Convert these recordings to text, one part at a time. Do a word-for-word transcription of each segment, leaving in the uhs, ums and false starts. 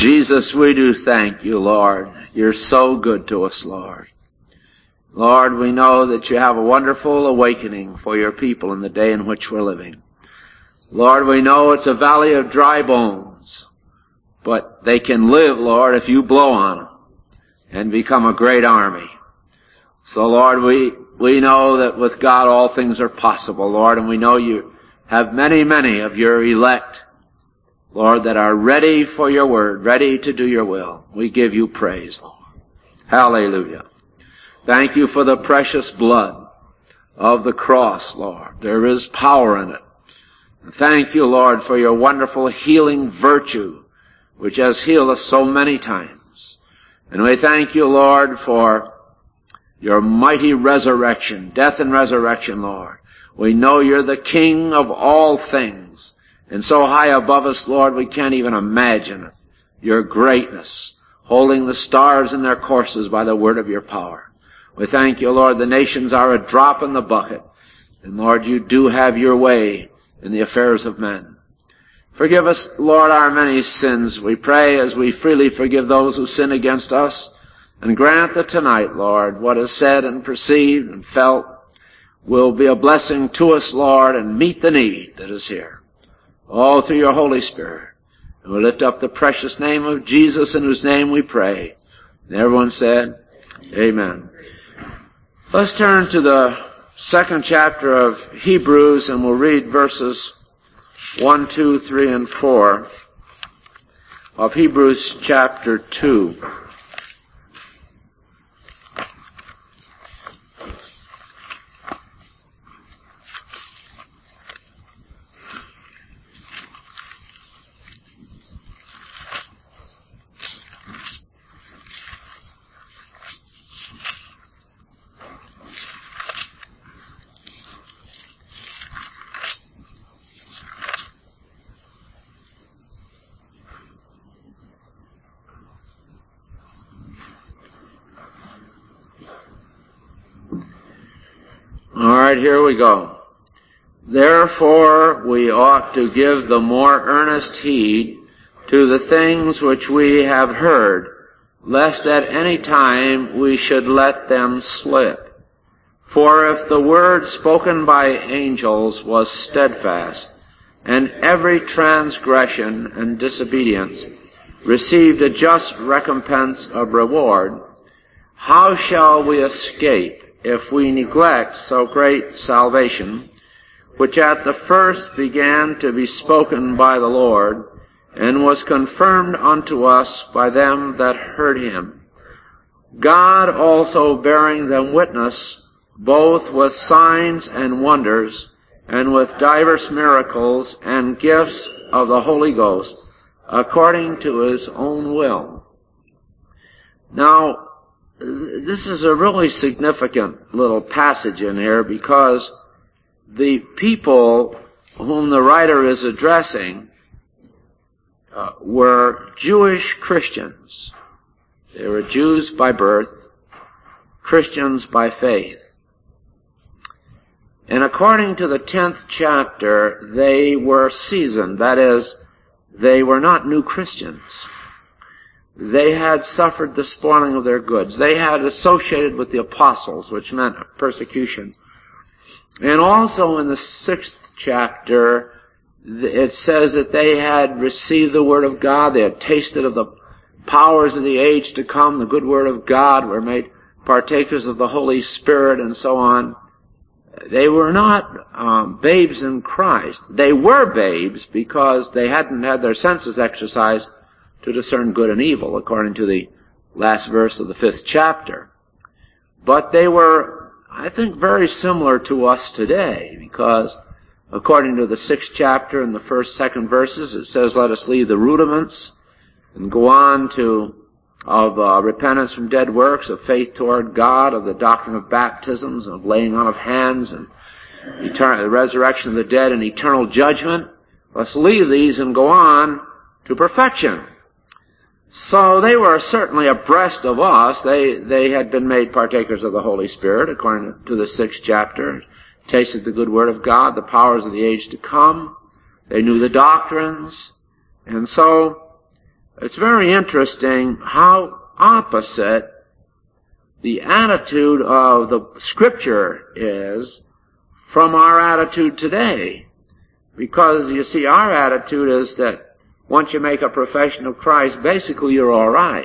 Jesus, we do thank you, Lord. You're so good to us, Lord. Lord, we know that you have a wonderful awakening for your people in the day in which we're living. Lord, we know it's a valley of dry bones, but they can live, Lord, if you blow on them and become a great army. So, Lord, we, we know that with God all things are possible, Lord, and we know you have many, many of your elect, Lord, that are ready for your word, ready to do your will. We give you praise, Lord. Hallelujah. Thank you for the precious blood of the cross, Lord. There is power in it. Thank you, Lord, for your wonderful healing virtue, which has healed us so many times. And we thank you, Lord, for your mighty resurrection, death and resurrection, Lord. We know you're the King of all things. And so high above us, Lord, we can't even imagine your greatness, holding the stars in their courses by the word of your power. We thank you, Lord, the nations are a drop in the bucket. And Lord, you do have your way in the affairs of men. Forgive us, Lord, our many sins, we pray, as we freely forgive those who sin against us. And grant that tonight, Lord, what is said and perceived and felt will be a blessing to us, Lord, and meet the need that is here. All through your Holy Spirit. And we lift up the precious name of Jesus, in whose name we pray. And everyone said, Amen. Let's turn to the second chapter of Hebrews, and we'll read verses one, two, three, and four of Hebrews chapter two. All right, here we go. Therefore, we ought to give the more earnest heed to the things which we have heard, lest at any time we should let them slip. For if the word spoken by angels was steadfast, and every transgression and disobedience received a just recompense of reward, how shall we escape if we neglect so great salvation, which at the first began to be spoken by the Lord, and was confirmed unto us by them that heard him? God also bearing them witness, both with signs and wonders, and with divers miracles and gifts of the Holy Ghost, according to his own will. Now, this is a really significant little passage in here, because the people whom the writer is addressing uh, were Jewish Christians. They were Jews by birth, Christians by faith. And according to the tenth chapter, they were seasoned. That is, they were not new Christians. They had suffered the spoiling of their goods. They had associated with the apostles, which meant persecution. And also in the sixth chapter, it says that they had received the word of God. They had tasted of the powers of the age to come. The good word of God, were made partakers of the Holy Spirit, and so on. They were not um, babes in Christ. They were babes because they hadn't had their senses exercised to discern good and evil, according to the last verse of the fifth chapter. But they were, I think, very similar to us today, because according to the sixth chapter and the first, second verses, it says, let us leave the rudiments and go on to of uh, repentance from dead works, of faith toward God, of the doctrine of baptisms, of laying on of hands, and eternal, the resurrection of the dead and eternal judgment. Let's leave these and go on to perfection. So they were certainly abreast of us. They they had been made partakers of the Holy Spirit, according to the sixth chapter, tasted the good word of God, the powers of the age to come. They knew the doctrines. And so it's very interesting how opposite the attitude of the Scripture is from our attitude today. Because, you see, our attitude is that once you make a profession of Christ, basically you're all right.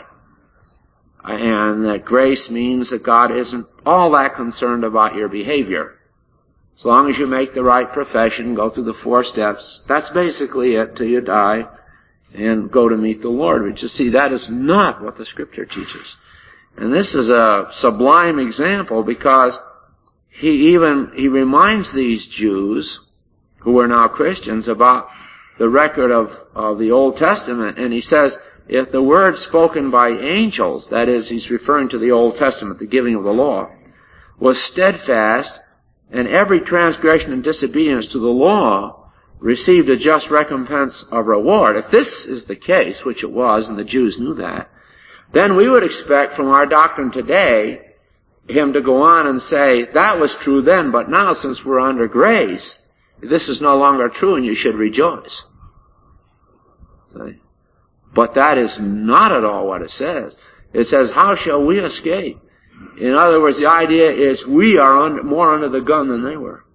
And that grace means that God isn't all that concerned about your behavior. As long as you make the right profession, go through the four steps, that's basically it till you die and go to meet the Lord. But you see, that is not what the Scripture teaches. And this is a sublime example because he even, he reminds these Jews who are now Christians about the record of, of the Old Testament. And he says, if the word spoken by angels, that is, he's referring to the Old Testament, the giving of the law, was steadfast, and every transgression and disobedience to the law received a just recompense of reward. If this is the case, which it was, and the Jews knew that, then we would expect from our doctrine today him to go on and say, that was true then, but now since we're under grace, this is no longer true and you should rejoice. See? But that is not at all what it says. It says, how shall we escape? In other words, the idea is we are under, more under the gun than they were.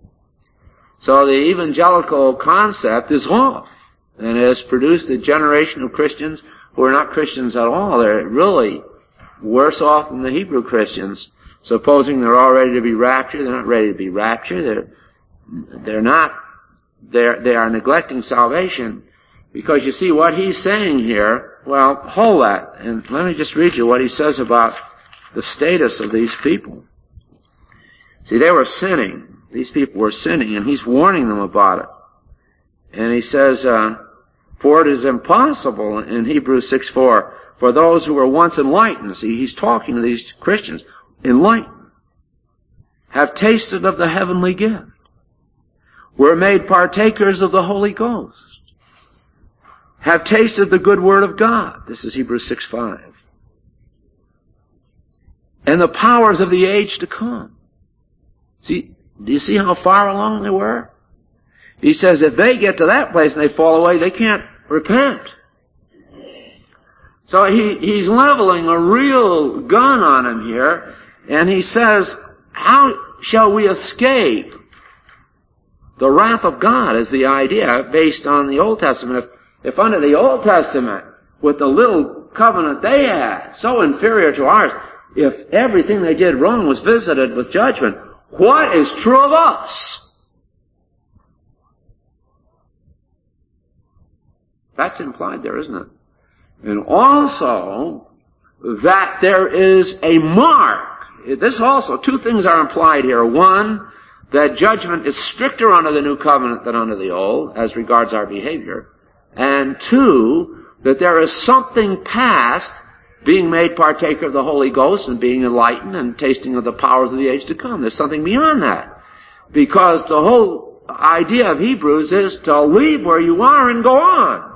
So the evangelical concept is off, and has produced a generation of Christians who are not Christians at all. They're really worse off than the Hebrew Christians, supposing they're all ready to be raptured. They're not ready to be raptured. They're, they're not, they're, they are neglecting salvation. Because you see what he's saying here, well, hold that, and let me just read you what he says about the status of these people. See, they were sinning. These people were sinning, and he's warning them about it. And he says, uh, for it is impossible, in Hebrews six four, for those who were once enlightened, see, he's talking to these Christians, enlightened, have tasted of the heavenly gift, were made partakers of the Holy Ghost, have tasted the good word of God. This is Hebrews six five. And the powers of the age to come. See, do you see how far along they were? He says if they get to that place and they fall away, they can't repent. So he, he's leveling a real gun on him here, and he says, how shall we escape the wrath of God is the idea based on the Old Testament. If, if under the Old Testament, with the little covenant they had, so inferior to ours, if everything they did wrong was visited with judgment, what is true of us? That's implied there, isn't it? And also, that there is a mark. This also, two things are implied here. One, that judgment is stricter under the new covenant than under the old, as regards our behavior. And two, that there is something past being made partaker of the Holy Ghost and being enlightened and tasting of the powers of the age to come. There's something beyond that. Because the whole idea of Hebrews is to leave where you are and go on.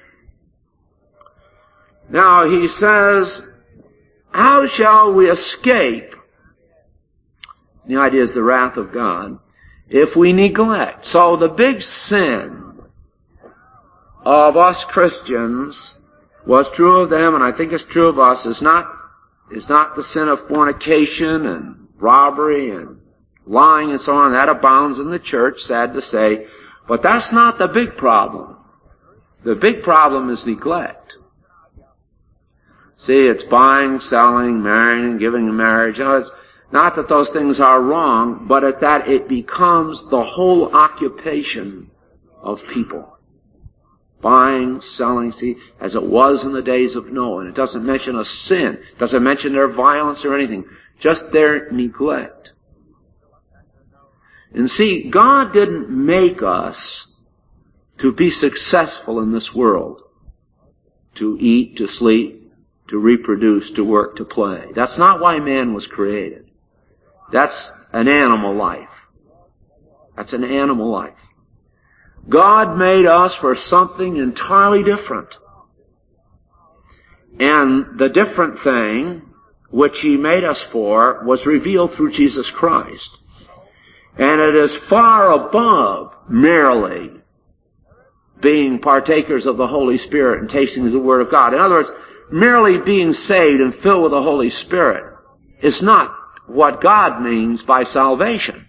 Now he says, how shall we escape? The idea is the wrath of God if we neglect. So the big sin of us Christians was true of them, and I think it's true of us, is not, is not the sin of fornication and robbery and lying and so on. That abounds in the church, sad to say. But that's not the big problem. The big problem is neglect. See, it's buying, selling, marrying, giving in marriage. You know, it's not that those things are wrong, but at that it becomes the whole occupation of people. Buying, selling, see, as it was in the days of Noah. And it doesn't mention a sin. It doesn't mention their violence or anything. Just their neglect. And see, God didn't make us to be successful in this world. To eat, to sleep, to reproduce, to work, to play. That's not why man was created. That's an animal life. That's an animal life. God made us for something entirely different. And the different thing which He made us for was revealed through Jesus Christ. And it is far above merely being partakers of the Holy Spirit and tasting the Word of God. In other words, merely being saved and filled with the Holy Spirit is not what God means by salvation.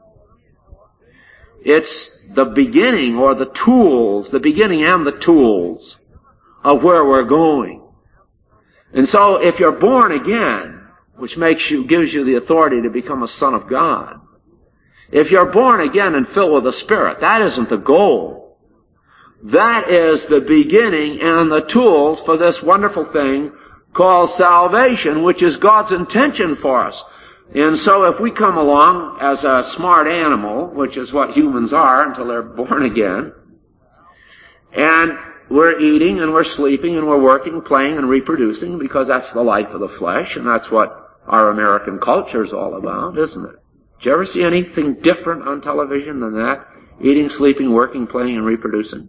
It's the beginning or the tools, the beginning and the tools of where we're going. And so if you're born again, which makes you, gives you the authority to become a son of God, if you're born again and filled with the Spirit, that isn't the goal. That is the beginning and the tools for this wonderful thing called salvation, which is God's intention for us. And so if we come along as a smart animal, which is what humans are until they're born again, and we're eating and we're sleeping and we're working, playing and reproducing, because that's the life of the flesh, and that's what our American culture is all about, isn't it? Did you ever see anything different on television than that? Eating, sleeping, working, playing, and reproducing.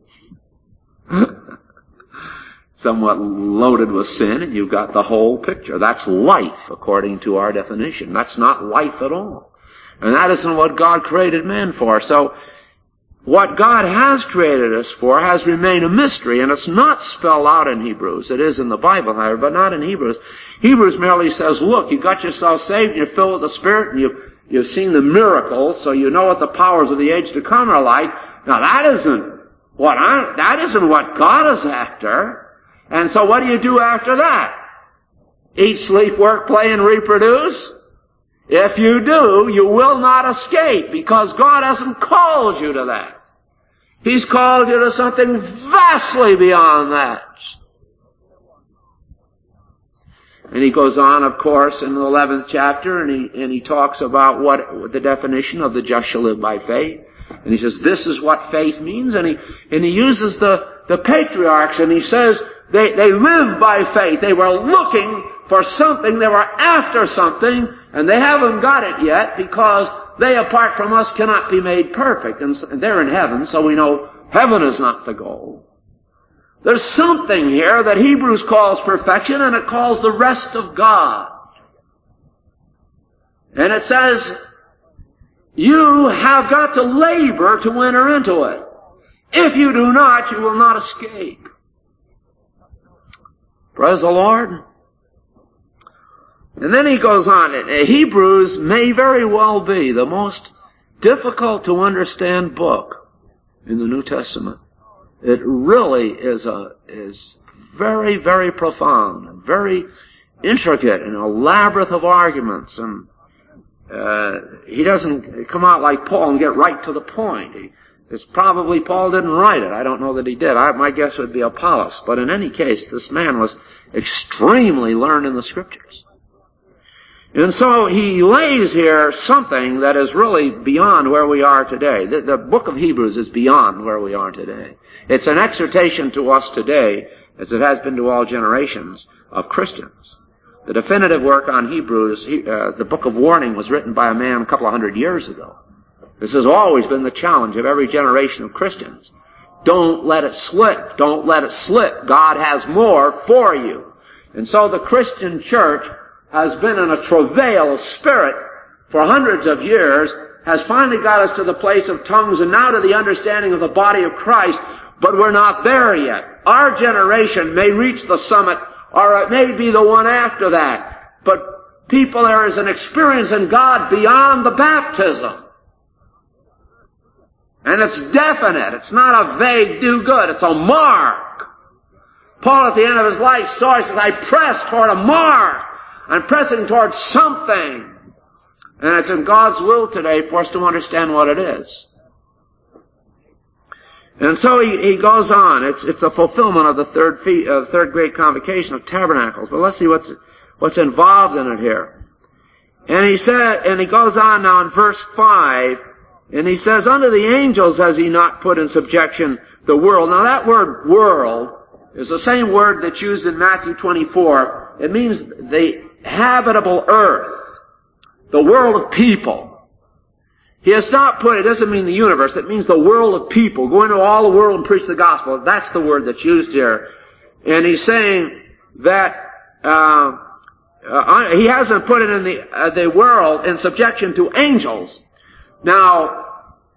Somewhat loaded with sin, and you've got the whole picture. That's life, according to our definition. That's not life at all. And that isn't what God created man for. So, what God has created us for has remained a mystery, and it's not spelled out in Hebrews. It is in the Bible, however, but not in Hebrews. Hebrews merely says, look, you got yourself saved, and you're filled with the Spirit, and you You've seen the miracles, so you know what the powers of the age to come are like. Now that isn't what I, that isn't what God is after. And so what do you do after that? Eat, sleep, work, play, and reproduce? If you do, you will not escape, because God hasn't called you to that. He's called you to something vastly beyond that. And he goes on, of course, in the eleventh chapter, and he, and he talks about what the definition of the just shall live by faith. And he says, this is what faith means. And he, and he uses the, the patriarchs, and he says, they, they lived by faith. They were looking for something. They were after something, and they haven't got it yet, because they, apart from us, cannot be made perfect. And they're in heaven, so we know heaven is not the goal. There's something here that Hebrews calls perfection, and it calls the rest of God. And it says, you have got to labor to enter into it. If you do not, you will not escape. Praise the Lord. And then he goes on, Hebrews may very well be the most difficult to understand book in the New Testament. It really is a, is very, very profound and very intricate and a labyrinth of arguments. And, uh, he doesn't come out like Paul and get right to the point. He, it's probably Paul didn't write it. I don't know that he did. I, my guess would be Apollos. But in any case, this man was extremely learned in the Scriptures. And so he lays here something that is really beyond where we are today. The, the book of Hebrews is beyond where we are today. It's an exhortation to us today, as it has been to all generations of Christians. The definitive work on Hebrews, he, uh, the book of warning, was written by a man a couple of hundred years ago. This has always been the challenge of every generation of Christians. Don't let it slip. Don't let it slip. God has more for you. And so the Christian church has been in a travail of spirit for hundreds of years, has finally got us to the place of tongues and now to the understanding of the body of Christ, but we're not there yet. Our generation may reach the summit, or it may be the one after that. But people, there is an experience in God beyond the baptism. And it's definite. It's not a vague do good. It's a mark. Paul at the end of his life saw, he says, I press toward a mark. I'm pressing towards something. And it's in God's will today for us to understand what it is. And so he, he goes on. It's, it's a fulfillment of the third fe- uh, third great convocation of tabernacles. But let's see what's, what's involved in it here. And he said, and he goes on now in verse five, and he says, unto the angels has he not put in subjection the world. Now that word world is the same word that's used in Matthew twenty-four. It means the habitable earth, the world of people. He has not put, it doesn't mean the universe, it means the world of people. Go into all the world and preach the gospel. That's the word that's used here. And he's saying that uh, uh, he hasn't put it in the, uh, the world in subjection to angels. Now,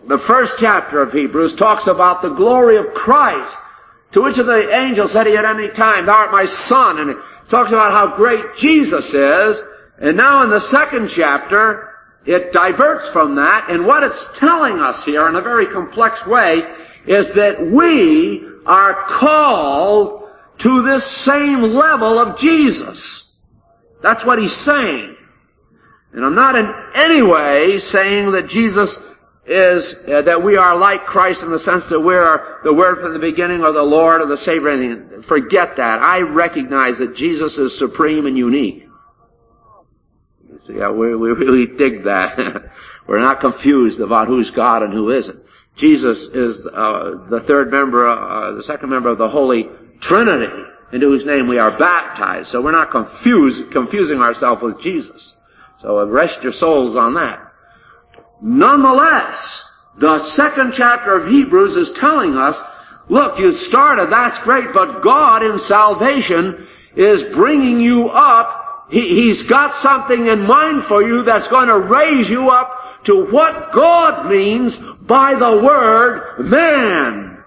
the first chapter of Hebrews talks about the glory of Christ, to which of the angels said he at any time, thou art my son, and it talks about how great Jesus is. And now in the second chapter, it diverts from that, and what it's telling us here in a very complex way is that we are called to this same level of Jesus. That's what he's saying. And I'm not in any way saying that Jesus is, uh, that we are like Christ in the sense that we are the Word from the beginning or the Lord or the Savior or anything. Forget that. I recognize that Jesus is supreme and unique. See, yeah, we, we really dig that. We're not confused about who's God and who isn't. Jesus is uh, the third member, uh, the second member of the Holy Trinity, into whose name we are baptized. So we're not confused, confusing ourselves with Jesus. So rest your souls on that. Nonetheless, the second chapter of Hebrews is telling us, look, you started, that's great, but God in salvation is bringing you up. He, he's got something in mind for you that's going to raise you up to what God means by the word man.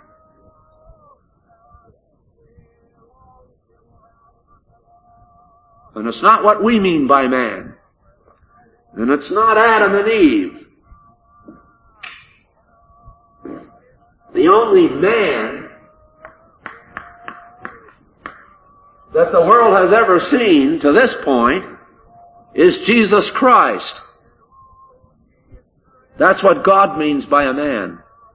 And it's not what we mean by man. And it's not Adam and Eve. The only man that the world has ever seen to this point is Jesus Christ. That's what God means by a man.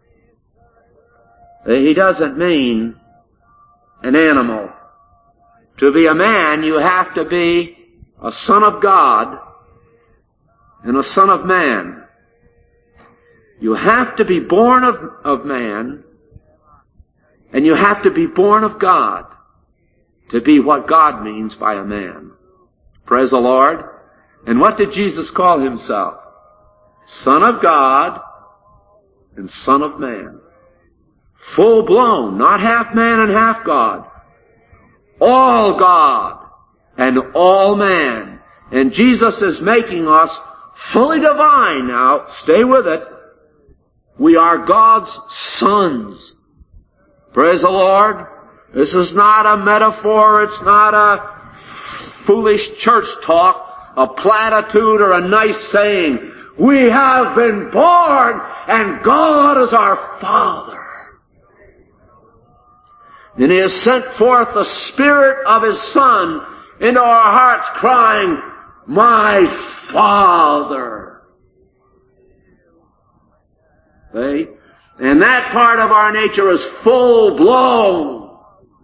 He doesn't mean an animal. To be a man, you have to be a son of God and a son of man. You have to be born of, of man, and you have to be born of God to be what God means by a man. Praise the Lord. And what did Jesus call himself? Son of God and Son of Man. Full blown, not half man and half God. All God and all man. And Jesus is making us fully divine now. Stay with it. We are God's sons. Praise the Lord. This is not a metaphor. It's not a foolish church talk, a platitude or a nice saying. We have been born and God is our Father. And He has sent forth the Spirit of His Son into our hearts crying, my Father. See? And that part of our nature is full blown.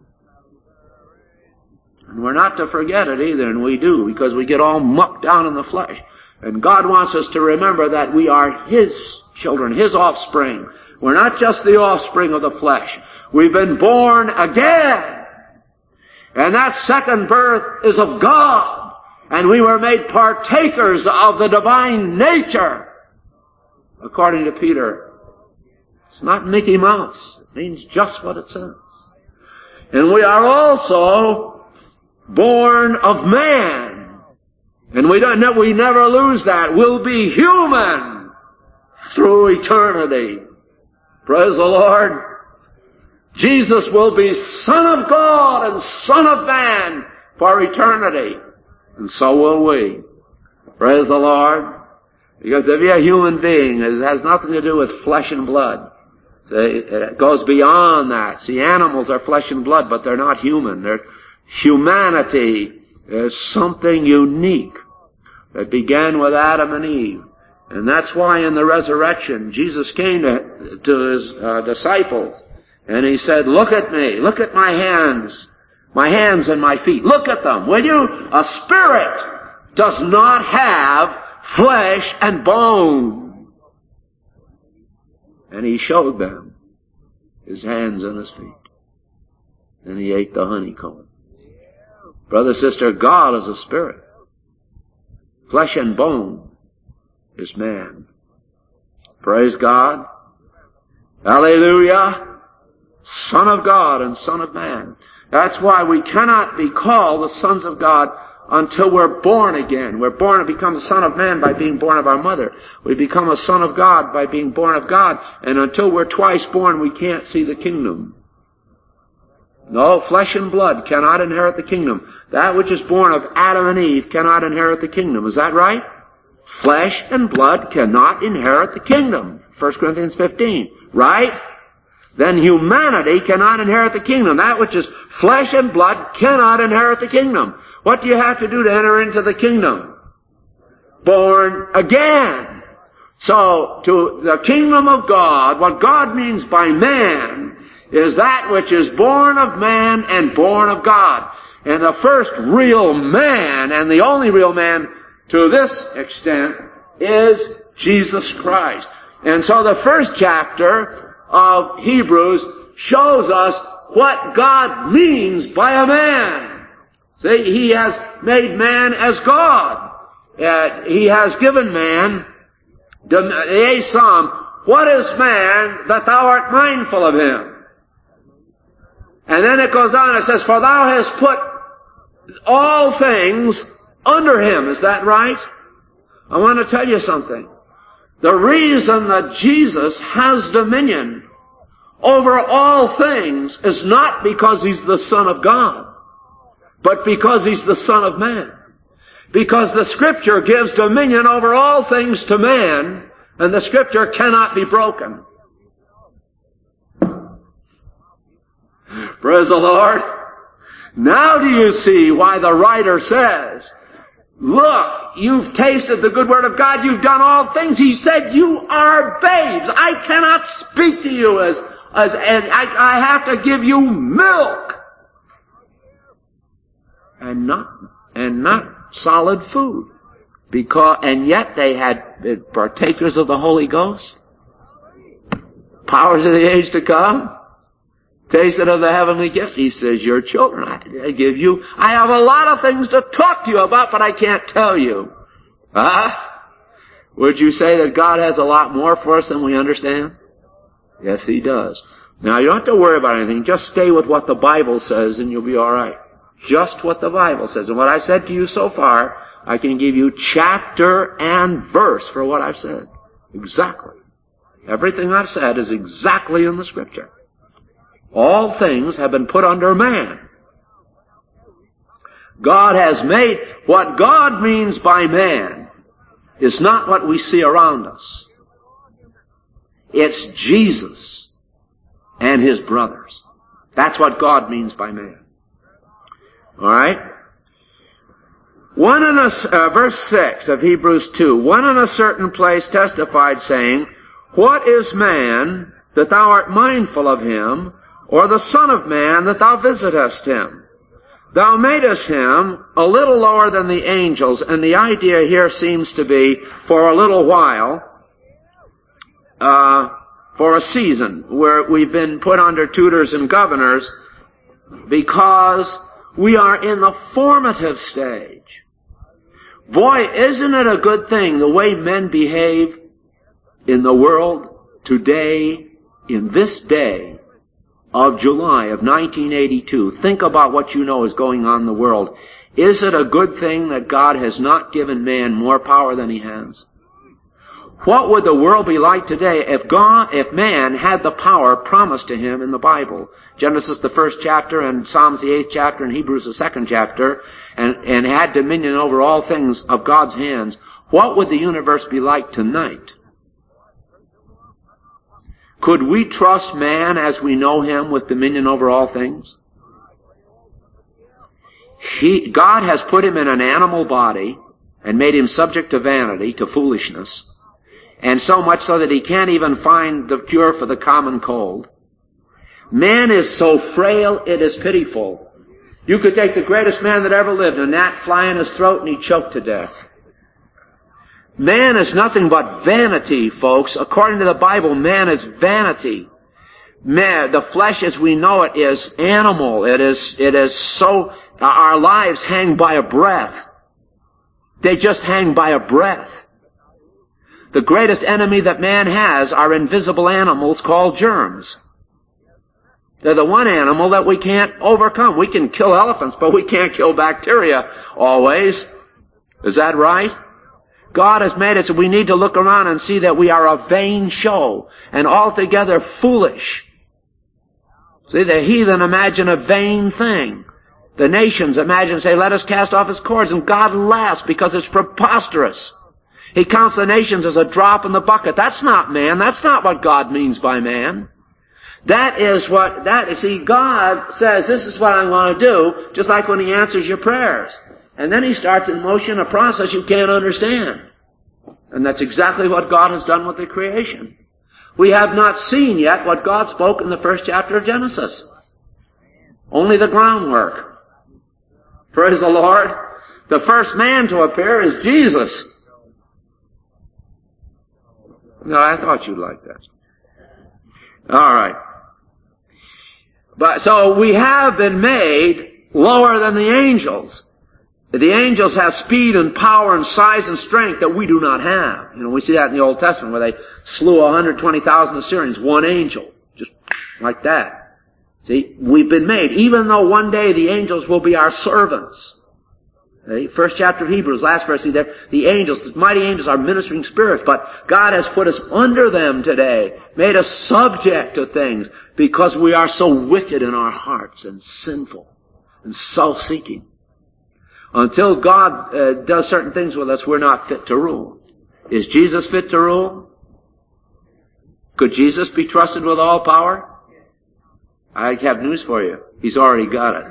And we're not to forget it either, and we do, because we get all mucked down in the flesh. And God wants us to remember that we are His children, His offspring. We're not just the offspring of the flesh. We've been born again. And that second birth is of God. And we were made partakers of the divine nature. According to Peter, it's not Mickey Mouse. It means just what it says. And we are also born of man. And we don't, we never lose that. We'll be human through eternity. Praise the Lord. Jesus will be Son of God and Son of Man for eternity. And so will we. Praise the Lord. Because to be a human being, it has nothing to do with flesh and blood. It goes beyond that. See, animals are flesh and blood, but they're not human. Their humanity is something unique that began with Adam and Eve. And that's why in the resurrection, Jesus came to, to His uh, disciples, and He said, look at me, look at my hands, my hands and my feet. Look at them, will you? A spirit does not have flesh and bone. And He showed them His hands and His feet. And He ate the honeycomb. Brother, sister, God is a spirit. Flesh and bone is man. Praise God. Hallelujah. Son of God and Son of Man. That's why we cannot be called the sons of God until we're born again. We're born and become a son of man by being born of our mother. We become a son of God by being born of God. And until we're twice born, we can't see the kingdom. No, flesh and blood cannot inherit the kingdom. That which is born of Adam and Eve cannot inherit the kingdom. Is that right? Flesh and blood cannot inherit the kingdom. First Corinthians fifteen. Right? Then humanity cannot inherit the kingdom. That which is flesh and blood cannot inherit the kingdom. What do you have to do to enter into the kingdom? Born again. So, to the kingdom of God, what God means by man is that which is born of man and born of God. And the first real man, and the only real man to this extent, is Jesus Christ. And so the first chapter of Hebrews shows us what God means by a man. See, He has made man as God. Uh, he has given man, the eighth Psalm, what is man that thou art mindful of him? And then it goes on, it says, for thou hast put all things under him. Is that right? I want to tell you something. The reason that Jesus has dominion over all things is not because He's the Son of God, but because He's the Son of man. Because the Scripture gives dominion over all things to man, and the Scripture cannot be broken. Praise the Lord. Now do you see why the writer says, look, you've tasted the good word of God, you've done all things. He said, you are babes. I cannot speak to you as, as, as I, I have to give you milk. And not, and not solid food. Because, and yet they had partakers of the Holy Ghost. Powers of the age to come. Tasted of the heavenly gift. He says, your children, I, I give you, I have a lot of things to talk to you about, but I can't tell you. Huh? Would you say that God has a lot more for us than we understand? Yes, He does. Now, you don't have to worry about anything. Just stay with what the Bible says and you'll be alright. Just what the Bible says. And what I've said to you so far, I can give you chapter and verse for what I've said. Exactly. Everything I've said is exactly in the Scripture. All things have been put under man. God has made, what God means by man is not what we see around us. It's Jesus and His brothers. That's what God means by man. Alright? One in a, uh, verse six of Hebrews two, one in a certain place testified, saying, what is man that thou art mindful of him, or the Son of Man that thou visitest him? Thou madest him a little lower than the angels, and the idea here seems to be for a little while, uh, for a season, where we've been put under tutors and governors, because we are in the formative stage. Boy, isn't it a good thing the way men behave in the world today, in this day of July of nineteen eighty-two. Think about what you know is going on in the world. Is it a good thing that God has not given man more power than He has? What would the world be like today if God, if man had the power promised to him in the Bible? Genesis the first chapter and Psalms the eighth chapter and Hebrews the second chapter, and, and had dominion over all things of God's hands. What would the universe be like tonight? Could we trust man as we know him with dominion over all things? He, God has put him in an animal body and made him subject to vanity, to foolishness, and so much so that he can't even find the cure for the common cold. Man is so frail, it is pitiful. You could take the greatest man that ever lived, a gnat fly in his throat, and he'd choke to death. Man is nothing but vanity, folks. According to the Bible, man is vanity. Man, the flesh as we know it is animal. It is, it is so, our lives hang by a breath. They just hang by a breath. The greatest enemy that man has are invisible animals called germs. They're the one animal that we can't overcome. We can kill elephants, but we can't kill bacteria always. Is that right? God has made it so we need to look around and see that we are a vain show and altogether foolish. See, the heathen imagine a vain thing. The nations imagine, say, let us cast off his cords, and God laughs because it's preposterous. He counts the nations as a drop in the bucket. That's not man. That's not what God means by man. That is what, that is, see, God says, this is what I'm going to do, just like when he answers your prayers. And then he starts in motion a process you can't understand. And that's exactly what God has done with the creation. We have not seen yet what God spoke in the first chapter of Genesis. Only the groundwork. Praise the Lord. The first man to appear is Jesus. No, I thought you'd like that. All right. But so we have been made lower than the angels. The angels have speed and power and size and strength that we do not have. You know, we see that in the Old Testament where they slew one hundred twenty thousand Assyrians, one angel. Just like that. See, we've been made, even though one day the angels will be our servants. Okay? First chapter of Hebrews, last verse, see there, the angels, the mighty angels are ministering spirits, but God has put us under them today, made us subject to things, because we are so wicked in our hearts and sinful and self-seeking. Until God uh, does certain things with us, we're not fit to rule. Is Jesus fit to rule? Could Jesus be trusted with all power? I have news for you. He's already got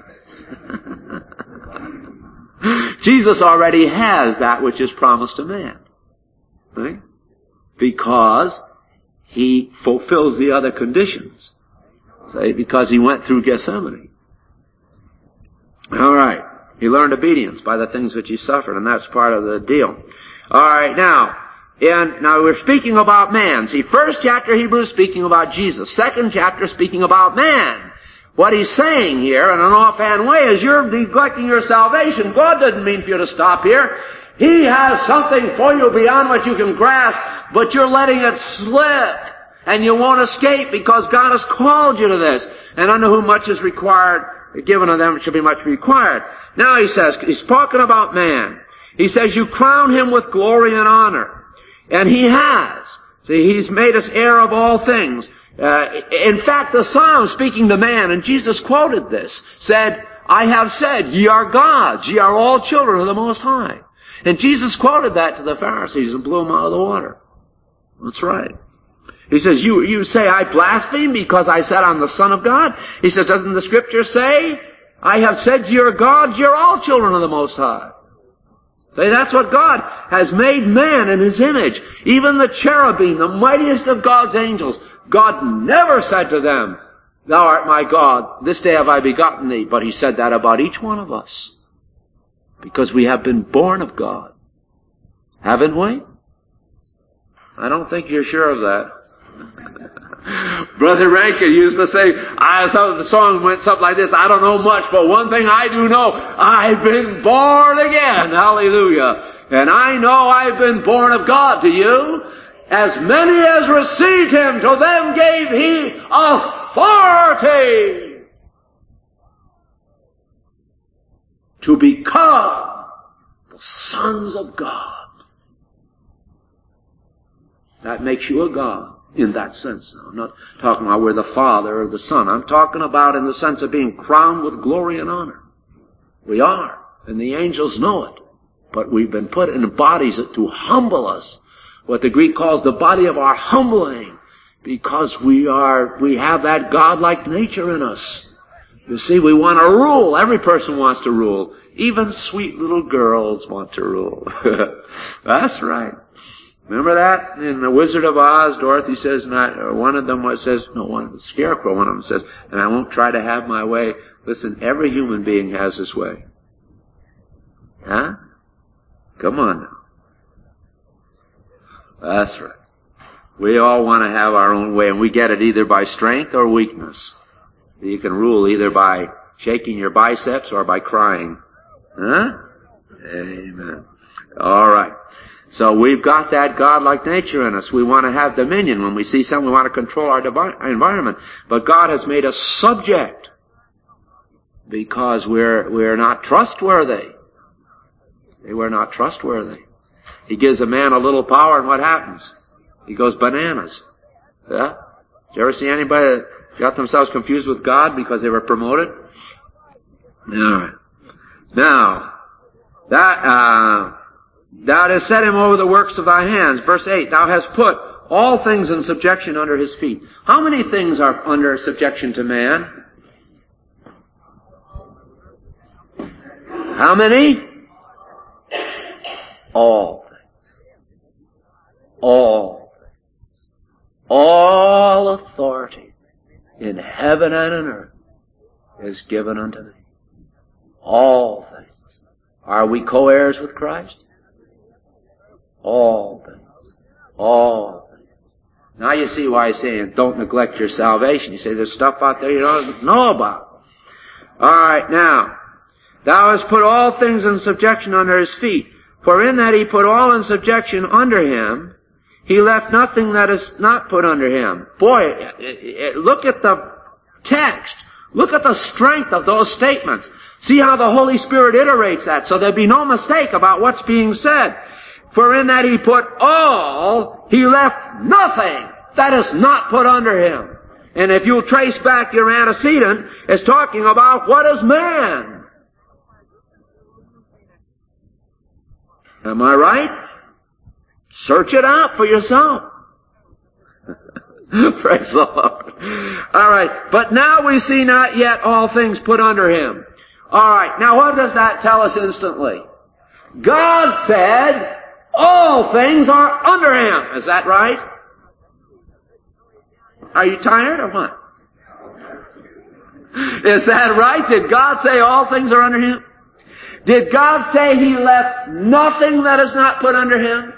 it. Jesus already has that which is promised to man. Right? Because he fulfills the other conditions. Say, because he went through Gethsemane. All right. He learned obedience by the things which he suffered, and that's part of the deal. All right, now, and now we're speaking about man. See, first chapter Hebrews speaking about Jesus. Second chapter speaking about man. What he's saying here in an offhand way is you're neglecting your salvation. God doesn't mean for you to stop here. He has something for you beyond what you can grasp, but you're letting it slip. And you won't escape because God has called you to this. And unto whom much is required, given to them shall be much required. Now he says, he's talking about man. He says you crown him with glory and honor. And he has. See, he's made us heir of all things. Uh, in fact, the Psalm speaking to man, and Jesus quoted this, said, I have said, ye are gods, ye are all children of the Most High. And Jesus quoted that to the Pharisees and blew them out of the water. That's right. He says, you, you say I blaspheme because I said I'm the Son of God? He says, doesn't the Scripture say, I have said ye are gods, ye are all children of the Most High? See, that's what God has made man in his image. Even the cherubim, the mightiest of God's angels, God never said to them, thou art my God, this day have I begotten thee. But he said that about each one of us. Because we have been born of God. Haven't we? I don't think you're sure of that. Brother Rankin used to say, I saw the song went something like this, I don't know much, but one thing I do know, I've been born again. Hallelujah. And I know I've been born of God. To you, as many as received him, to them gave he authority to become the sons of God. That makes you a God. In that sense. I'm not talking about we're the Father or the Son. I'm talking about in the sense of being crowned with glory and honor. We are. And the angels know it. But we've been put in bodies to humble us. What the Greek calls the body of our humbling. Because we are, we have that godlike nature in us. You see, we want to rule. Every person wants to rule. Even sweet little girls want to rule. That's right. Remember that? In The Wizard of Oz, Dorothy says, not, or one of them says, no, one of the Scarecrow, one of them says, and I won't try to have my way. Listen, every human being has his way. Huh? Come on now. That's right. We all want to have our own way, and we get it either by strength or weakness. You can rule either by shaking your biceps or by crying. Huh? Amen. All right. So we've got that godlike nature in us. We want to have dominion. When we see something, we want to control our divi- environment. But God has made us subject because we're, we're not trustworthy. We're not trustworthy. He gives a man a little power, and what happens? He goes bananas. Yeah? Did you ever see anybody that got themselves confused with God because they were promoted? All right. Now, that, uh, thou hast set him over the works of thy hands. Verse eight, thou hast put all things in subjection under his feet. How many things are under subjection to man? How many? All things. All things. All authority in heaven and on earth is given unto me. All things. Are we co-heirs with Christ? All things. All things. Now you see why he's saying don't neglect your salvation. You say there's stuff out there you don't know about. Alright, now, thou hast put all things in subjection under his feet. For in that he put all in subjection under him, he left nothing that is not put under him. Boy, it, it, look at the text. Look at the strength of those statements. See how the Holy Spirit iterates that, so there'll be no mistake about what's being said. For in that he put all, he left nothing that is not put under him. And if you'll trace back your antecedent, it's talking about what is man. Am I right? Search it out for yourself. Praise the Lord. All right. But now we see not yet all things put under him. All right. Now what does that tell us instantly? God said all things are under him. Is that right? Are you tired or what? Is that right? Did God say all things are under him? Did God say he left nothing that is not put under him?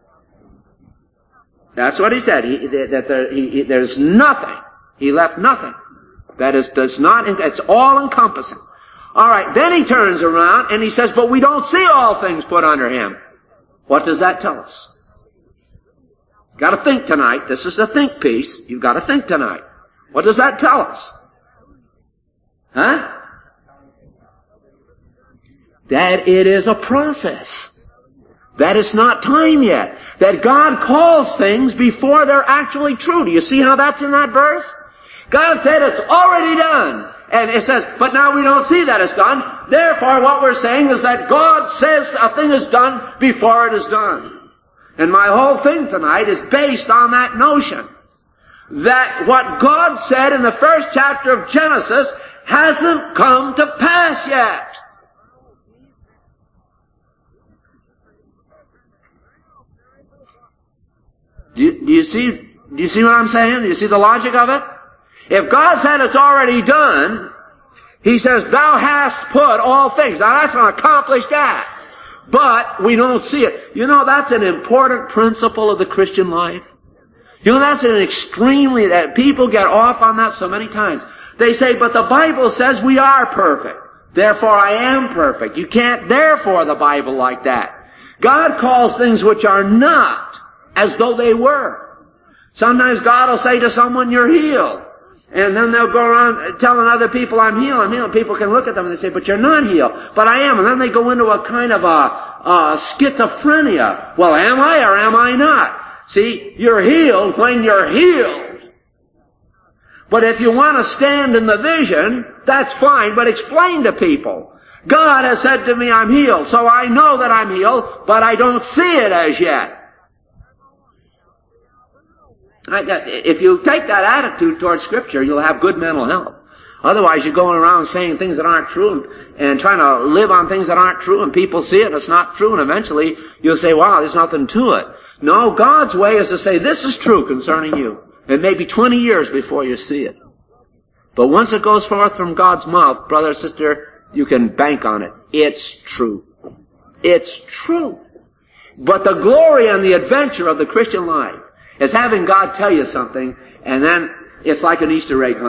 That's what he said. He, that there, he, he, there's nothing. He left nothing. That is, does not, it's all encompassing. Alright, then he turns around and he says, but we don't see all things put under him. What does that tell us? Gotta think tonight. This is a think piece. You've gotta think tonight. What does that tell us? Huh? That it is a process. That it's not time yet. That God calls things before they're actually true. Do you see how that's in that verse? God said it's already done. And it says, but now we don't see that it's done. Therefore, what we're saying is that God says a thing is done before it is done. And my whole thing tonight is based on that notion. That what God said in the first chapter of Genesis hasn't come to pass yet. Do you, do you see, do you see what I'm saying? Do you see the logic of it? If God said it's already done, he says, thou hast put all things. Now that's an accomplished act. But we don't see it. You know, that's an important principle of the Christian life. You know, that's an extremely, that people get off on that so many times. They say, but the Bible says we are perfect. Therefore I am perfect. You can't therefore the Bible like that. God calls things which are not as though they were. Sometimes God will say to someone, you're healed. And then they'll go around telling other people, I'm healed, I'm healed. People can look at them and they say, but you're not healed. But I am. And then they go into a kind of a, a schizophrenia. Well, am I or am I not? See, you're healed when you're healed. But if you want to stand in the vision, that's fine, but explain to people. God has said to me, I'm healed. So I know that I'm healed, but I don't see it as yet. If you take that attitude towards Scripture, you'll have good mental health. Otherwise, you're going around saying things that aren't true and, and trying to live on things that aren't true, and people see it and it's not true, and eventually you'll say, wow, there's nothing to it. No, God's way is to say, this is true concerning you. It may be twenty years before you see it. But once it goes forth from God's mouth, brother, sister, you can bank on it. It's true. It's true. But the glory and the adventure of the Christian life is having God tell you something, and then it's like an Easter egg hunt.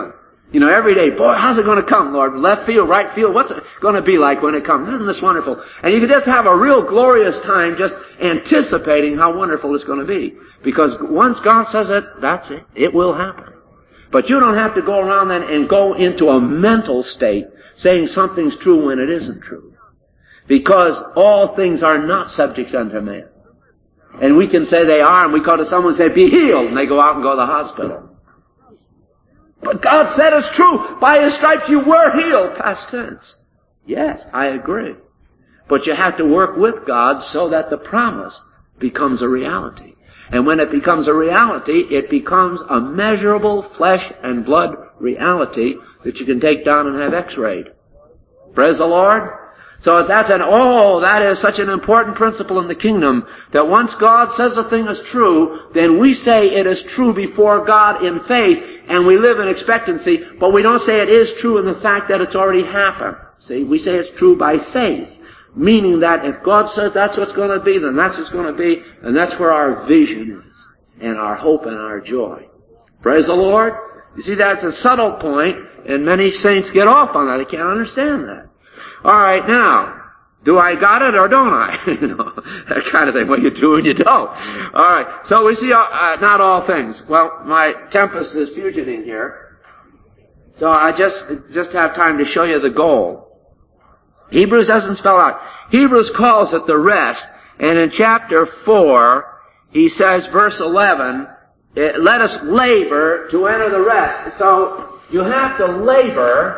You know, every day, boy, how's it going to come, Lord? Left field, right field, what's it going to be like when it comes? Isn't this wonderful? And you can just have a real glorious time just anticipating how wonderful it's going to be. Because once God says it, that's it. It will happen. But you don't have to go around then and go into a mental state saying something's true when it isn't true. Because all things are not subject unto man. And we can say they are, and we go to someone and say, be healed, and they go out and go to the hospital. But God said it's true. By His stripes you were healed. Past tense. Yes, I agree. But you have to work with God so that the promise becomes a reality. And when it becomes a reality, it becomes a measurable flesh and blood reality that you can take down and have x-rayed. Praise the Lord. So that's an, oh, that is such an important principle in the kingdom, that once God says a thing is true, then we say it is true before God in faith, and we live in expectancy, but we don't say it is true in the fact that it's already happened. See, we say it's true by faith, meaning that if God says that's what's going to be, then that's what's going to be, and that's where our vision is, and our hope and our joy. Praise the Lord. You see, that's a subtle point, and many saints get off on that. They can't understand that. All right, now, do I got it or don't I? You know, that kind of thing. Well, you do and you don't. All right, so we see uh, not all things. Well, my tempest is fugiting here, so I just just have time to show you the goal. Hebrews doesn't spell out. Hebrews calls it the rest, and in chapter four, he says, verse eleven, let us labor to enter the rest. So you have to labor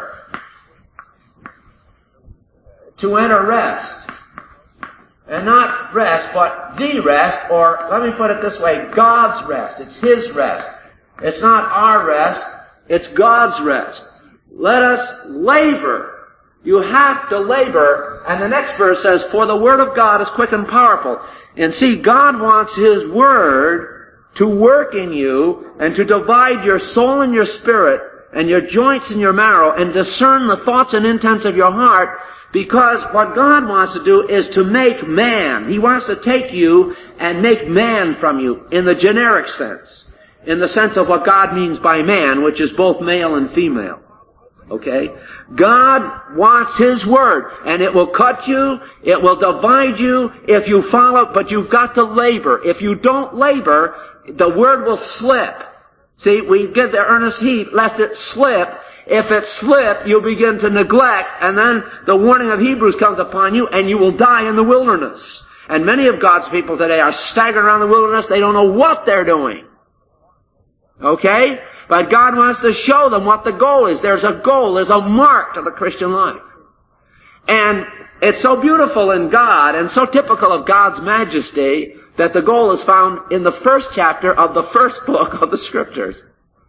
to enter rest. And not rest, but the rest, or let me put it this way, God's rest. It's His rest. It's not our rest, it's God's rest. Let us labor. You have to labor. And the next verse says, for the Word of God is quick and powerful. And see, God wants His Word to work in you and to divide your soul and your spirit and your joints and your marrow and discern the thoughts and intents of your heart. Because what God wants to do is to make man. He wants to take you and make man from you in the generic sense. In the sense of what God means by man, which is both male and female. Okay? God wants His Word, and it will cut you, it will divide you if you follow, but you've got to labor. If you don't labor, the Word will slip. See, we get the earnest heed lest it slip. If it slip, you'll begin to neglect, and then the warning of Hebrews comes upon you, and you will die in the wilderness. And many of God's people today are staggering around the wilderness. They don't know what they're doing. Okay? But God wants to show them what the goal is. There's a goal. There's a mark to the Christian life. And it's so beautiful in God, and so typical of God's majesty, that the goal is found in the first chapter of the first book of the Scriptures.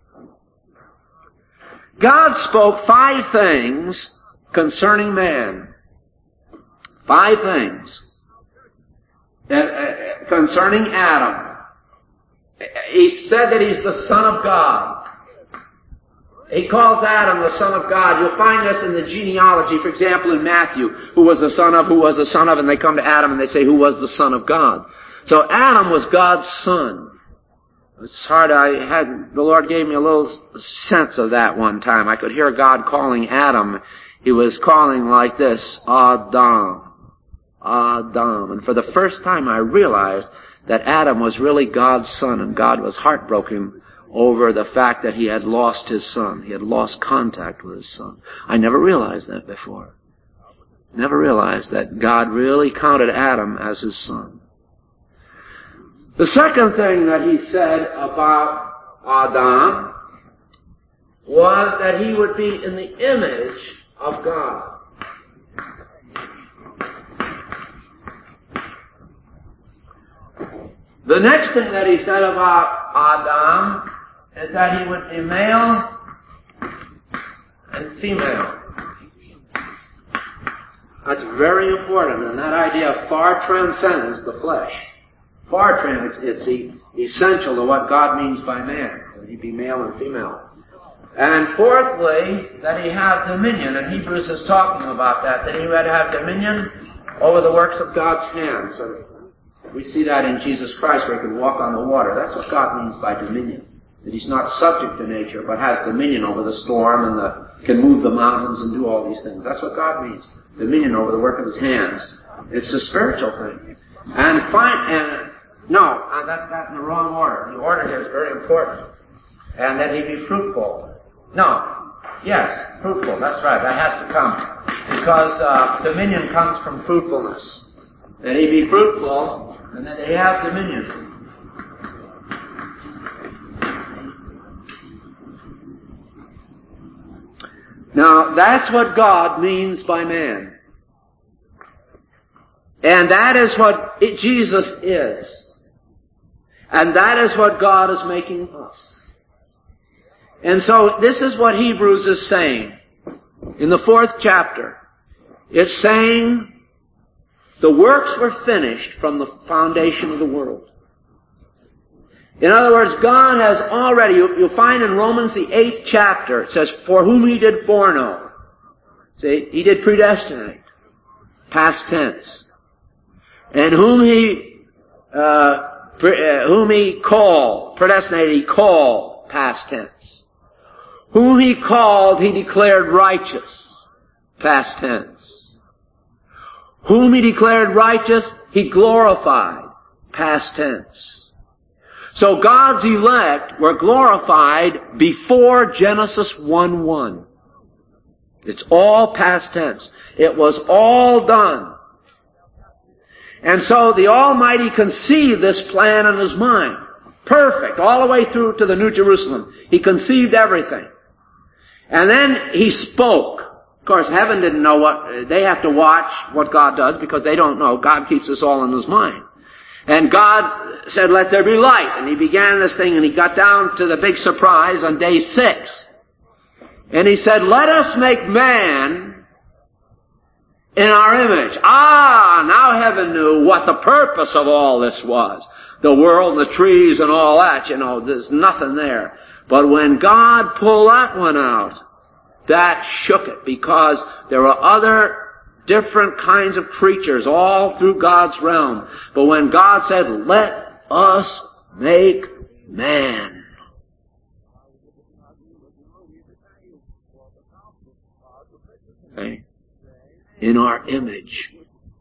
God spoke five things concerning man. Five things. Uh, concerning Adam. He said that he's the Son of God. He calls Adam the Son of God. You'll find this in the genealogy, for example, in Matthew, who was the son of, who was the son of, and they come to Adam and they say, who was the Son of God. So Adam was God's son. It's hard. I had, the Lord gave me a little sense of that one time. I could hear God calling Adam. He was calling like this, Adam, Adam. And for the first time I realized that Adam was really God's son, and God was heartbroken over the fact that he had lost his son. He had lost contact with his son. I never realized that before. Never realized that God really counted Adam as his son. The second thing that he said about Adam was that he would be in the image of God. The next thing that he said about Adam is that he would be male and female. That's very important, and that idea far transcends the flesh. Far trans, it's essential to what God means by man, that he be male and female. And fourthly, that he have dominion, and Hebrews is talking about that, that he would have dominion over the works of God's hands. So we see that in Jesus Christ, where he could walk on the water. That's what God means by dominion. That he's not subject to nature, but has dominion over the storm and the, can move the mountains and do all these things. That's what God means. Dominion over the work of his hands. It's a spiritual thing. And find, and, no, uh, that, that in the wrong order. The order here is very important. And that he be fruitful. No. Yes, fruitful. That's right. That has to come. Because, uh, dominion comes from fruitfulness. That he be fruitful, and that he have dominion. Now, that's what God means by man. And that is what it, Jesus is. And that is what God is making us. And so, this is what Hebrews is saying. In the fourth chapter, it's saying the works were finished from the foundation of the world. In other words, God has already, you'll find in Romans the eighth chapter, it says, for whom he did foreknow. See, he did predestinate. Past tense. And whom he, uh, pre, uh, whom he called, predestinated, he called, past tense. Whom he called, he declared righteous, past tense. Whom he declared righteous, he glorified, past tense. So God's elect were glorified before Genesis one one. It's all past tense. It was all done. And so the Almighty conceived this plan in His mind. Perfect, all the way through to the New Jerusalem. He conceived everything. And then He spoke. Of course, heaven didn't know what, they have to watch what God does because they don't know. God keeps this all in His mind. And God said, let there be light. And He began this thing and He got down to the big surprise on day six. And He said, let us make man in our image. Ah, now heaven knew what the purpose of all this was. The world, the trees and all that, you know, there's nothing there. But when God pulled that one out, that shook it because there were other different kinds of creatures all through God's realm. But when God said, let us make man. Okay. In our image.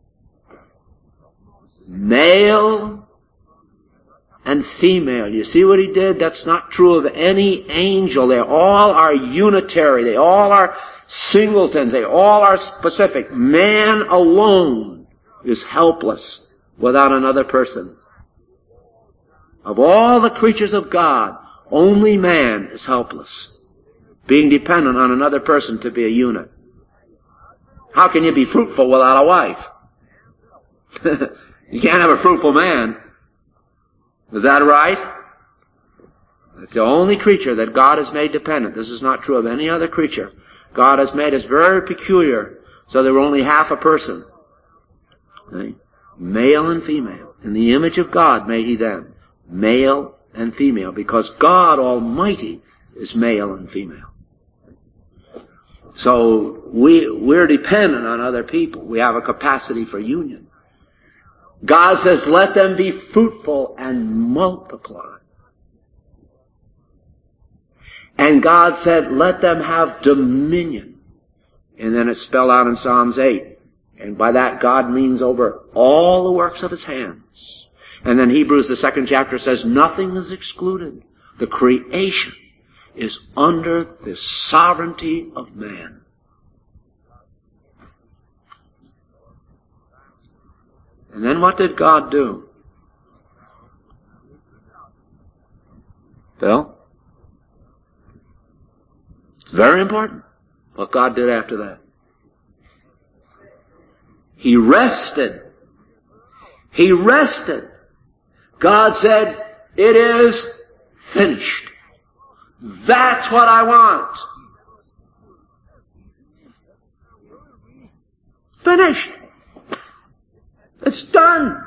Male and female. You see what He did? That's not true of any angel. They all are unitary. They all are singletons. They all are specific. Man alone is helpless without another person. Of all the creatures of God, only man is helpless, being dependent on another person to be a unit. How can you be fruitful without a wife? You can't have a fruitful man. Is that right? It's the only creature that God has made dependent. This is not true of any other creature. God has made us very peculiar, so there were only half a person. Okay? Male and female. In the image of God made He them. Male and female. Because God Almighty is male and female. So we, we're dependent on other people. We have a capacity for union. God says, let them be fruitful and multiply. And God said, let them have dominion. And then it's spelled out in Psalms eight. And by that, God means over all the works of His hands. And then Hebrews, the second chapter, says, nothing is excluded. The creation is under the sovereignty of man. And then what did God do? Bill? It's very important what God did after that. He rested. He rested. God said, it is finished. That's what I want. Finished. It's done.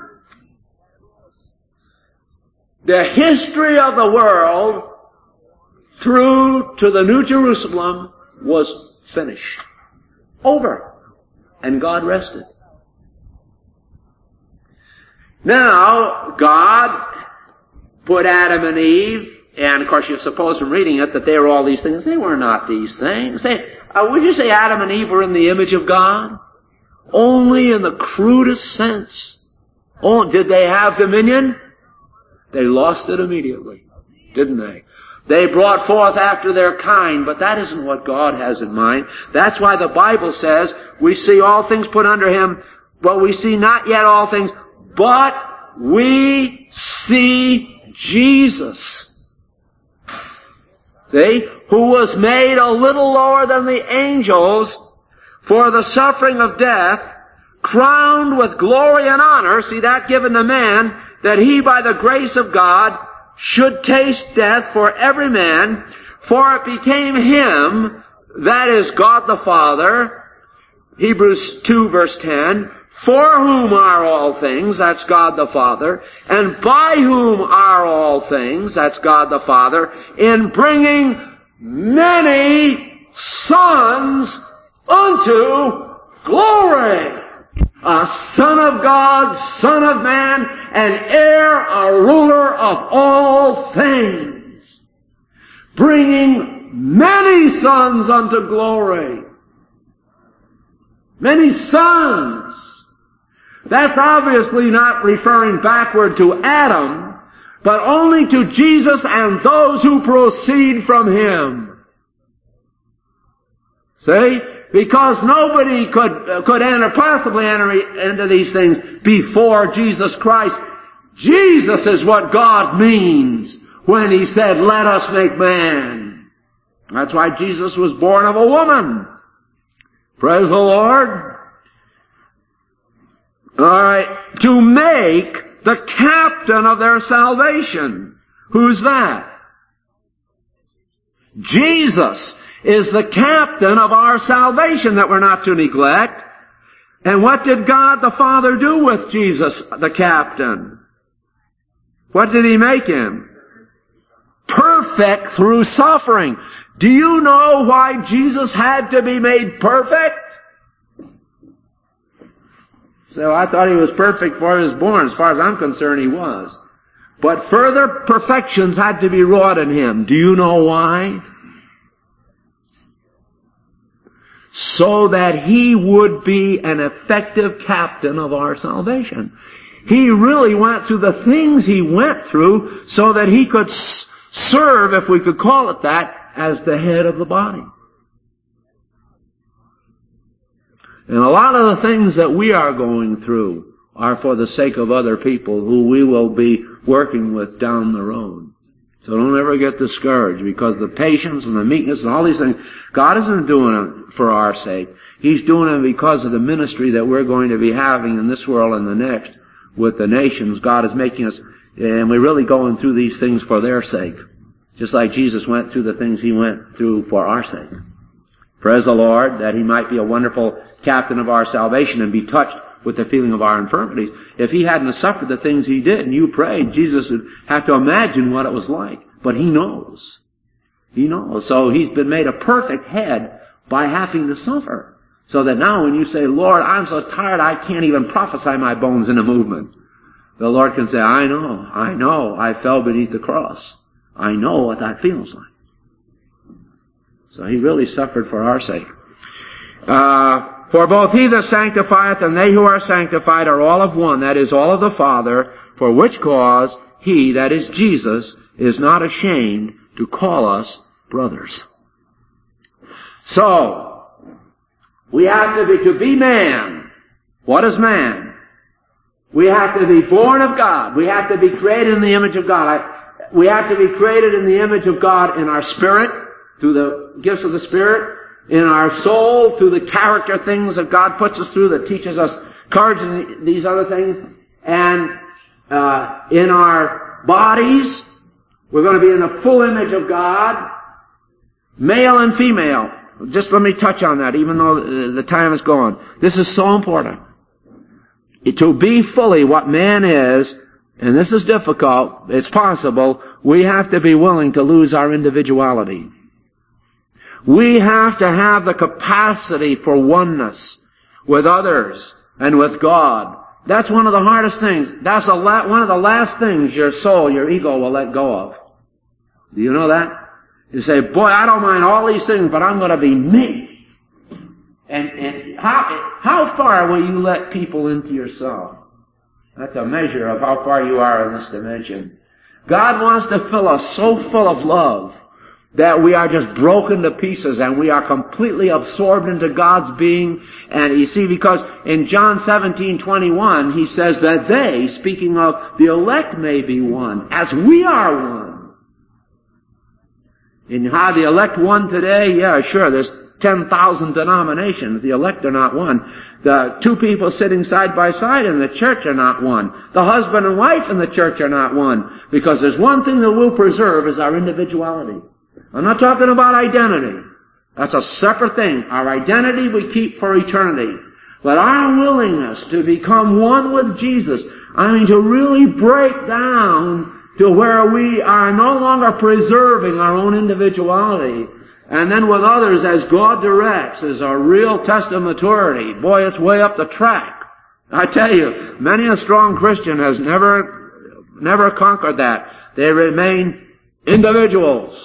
The history of the world through to the New Jerusalem was finished. Over. And God rested. Now, God put Adam and Eve And of course you suppose from reading it that they were all these things. They were not these things. They, uh, would you say Adam and Eve were in the image of God? Only in the crudest sense. Oh, did they have dominion? They lost it immediately, didn't they? They brought forth after their kind, but that isn't what God has in mind. That's why the Bible says we see all things put under Him, but we see not yet all things, but we see Jesus. See? Who was made a little lower than the angels for the suffering of death, crowned with glory and honor, see that given to man, that he by the grace of God should taste death for every man, for it became him, that is God the Father, Hebrews two verse ten, for whom are all things, that's God the Father, and by whom are all things, that's God the Father, in bringing many sons unto glory. A son of God, son of man, an heir, a ruler of all things. Bringing many sons unto glory. Many sons. That's obviously not referring backward to Adam, but only to Jesus and those who proceed from Him. See? Because nobody could, could enter, possibly enter into these things before Jesus Christ. Jesus is what God means when He said, let us make man. That's why Jesus was born of a woman. Praise the Lord. Alright, to make the captain of their salvation. Who's that? Jesus is the captain of our salvation that we're not to neglect. And what did God the Father do with Jesus, the captain? What did He make Him? Perfect through suffering. Do you know why Jesus had to be made perfect? So I thought He was perfect before He was born. As far as I'm concerned, He was. But further perfections had to be wrought in Him. Do you know why? So that He would be an effective captain of our salvation. He really went through the things He went through so that He could s- serve, if we could call it that, as the head of the body. And a lot of the things that we are going through are for the sake of other people who we will be working with down the road. So don't ever get discouraged, because the patience and the meekness and all these things, God isn't doing it for our sake. He's doing it because of the ministry that we're going to be having in this world and the next with the nations. God is making us, and we're really going through these things for their sake. Just like Jesus went through the things He went through for our sake. Praise the Lord, that He might be a wonderful captain of our salvation and be touched with the feeling of our infirmities. If He hadn't suffered the things He did and you prayed, Jesus would have to imagine what it was like. But He knows. He knows. So He's been made a perfect head by having to suffer. So that now when you say, Lord, I'm so tired I can't even prophesy my bones into movement, the Lord can say, I know, I know, I fell beneath the cross. I know what that feels like. So He really suffered for our sake. Uh, For both He that sanctifieth and they who are sanctified are all of one, that is, all of the Father, for which cause He, that is Jesus, is not ashamed to call us brothers. So, we have to be, to be man. What is man? We have to be born of God. We have to be created in the image of God. I, we have to be created in the image of God in our spirit, through the gifts of the Spirit, in our soul, through the character things that God puts us through that teaches us courage and these other things, and uh, in our bodies, we're going to be in the full image of God, male and female. Just let me touch on that, even though the time is gone. This is so important. To be fully what man is, and this is difficult, it's possible, we have to be willing to lose our individuality. We have to have the capacity for oneness with others and with God. That's one of the hardest things. That's a la- one of the last things your soul, your ego will let go of. Do you know that? You say, boy, I don't mind all these things, but I'm going to be me. And, and how, how far will you let people into yourself? That's a measure of how far you are in this dimension. God wants to fill us so full of love that we are just broken to pieces and we are completely absorbed into God's being. And you see, because in John seventeen twenty-one, he says that they, speaking of the elect, may be one, as we are one. And how the elect one today? Yeah, sure, there's ten thousand denominations. The elect are not one. The two people sitting side by side in the church are not one. The husband and wife in the church are not one. Because there's one thing that will preserve is our individuality. I'm not talking about identity. That's a separate thing. Our identity we keep for eternity. But our willingness to become one with Jesus, I mean to really break down to where we are no longer preserving our own individuality, and then with others as God directs, is a real test of maturity. Boy, it's way up the track. I tell you, many a strong Christian has never, never conquered that. They remain individuals.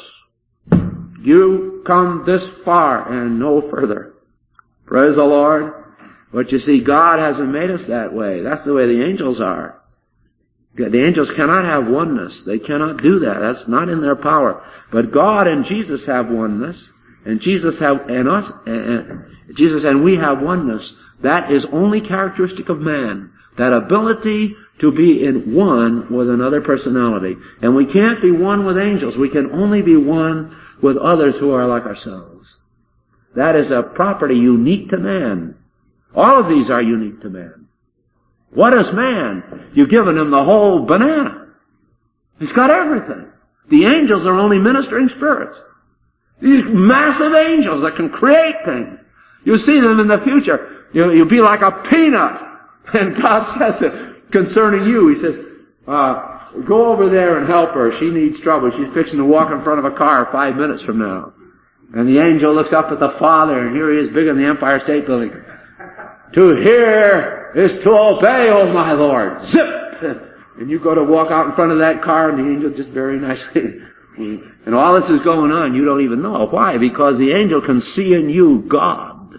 You come this far and no further. Praise the Lord. But you see, God hasn't made us that way. That's the way the angels are. The angels cannot have oneness. They cannot do that. That's not in their power. But God and Jesus have oneness, and Jesus have and us, and Jesus and we have oneness. That is only characteristic of man. That ability to be in one with another personality. And we can't be one with angels. We can only be one with others who are like ourselves. That is a property unique to man. All of these are unique to man. What is man? You've given him the whole banana. He's got everything. The angels are only ministering spirits. These massive angels that can create things. You see them in the future. You, you'll be like a peanut. And God says it concerning you. He says, uh, go over there and help her. She needs trouble. She's fixing to walk in front of a car five minutes from now. And the angel looks up at the Father, and here he is big in the Empire State Building. To hear is to obey, oh my Lord. Zip! And you go to walk out in front of that car, and the angel just very nicely. And all this is going on, you don't even know. Why? Because the angel can see in you God.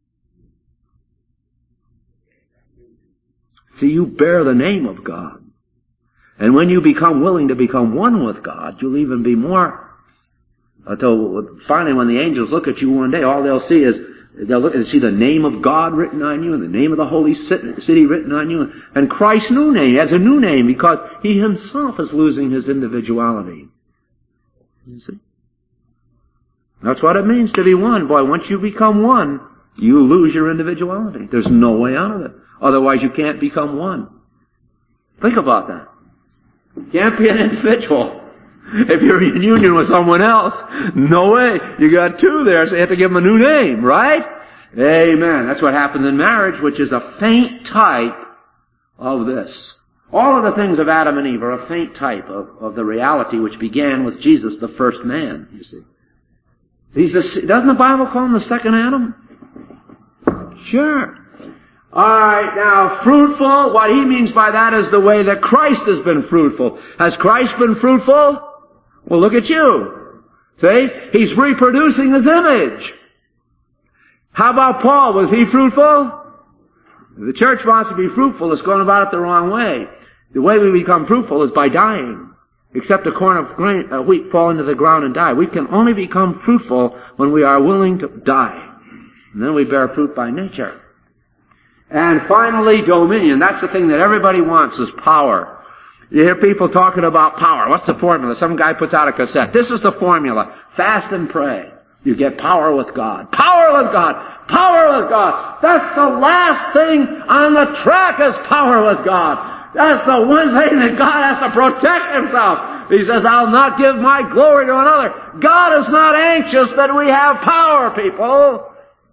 See, you bear the name of God. And when you become willing to become one with God, you'll even be more. Until finally, when the angels look at you one day, all they'll see is, they'll look and see the name of God written on you and the name of the holy city written on you and Christ's new name. He has a new name because he himself is losing his individuality. You see? That's what it means to be one. Boy, once you become one, you lose your individuality. There's no way out of it. Otherwise you can't become one. Think about that. You can't be an individual. If you're in union with someone else, no way. You got two there, so you have to give them a new name, right? Amen. That's what happens in marriage, which is a faint type of this. All of the things of Adam and Eve are a faint type of, of the reality which began with Jesus, the first man, you see. He's the, doesn't the Bible call him the second Adam? Sure. Alright, now, fruitful, what he means by that is the way that Christ has been fruitful. Has Christ been fruitful? Well, look at you. See? He's reproducing his image. How about Paul? Was he fruitful? If the church wants to be fruitful, it's going about it the wrong way. The way we become fruitful is by dying. Except a corn of grain, uh, wheat fall into the ground and die. We can only become fruitful when we are willing to die. And then we bear fruit by nature. And finally, dominion. That's the thing that everybody wants, is power. You hear people talking about power. What's the formula? Some guy puts out a cassette. This is the formula. Fast and pray. You get power with God. Power with God. Power with God. That's the last thing on the track, is power with God. That's the one thing that God has to protect himself. He says, I'll not give my glory to another. God is not anxious that we have power, people.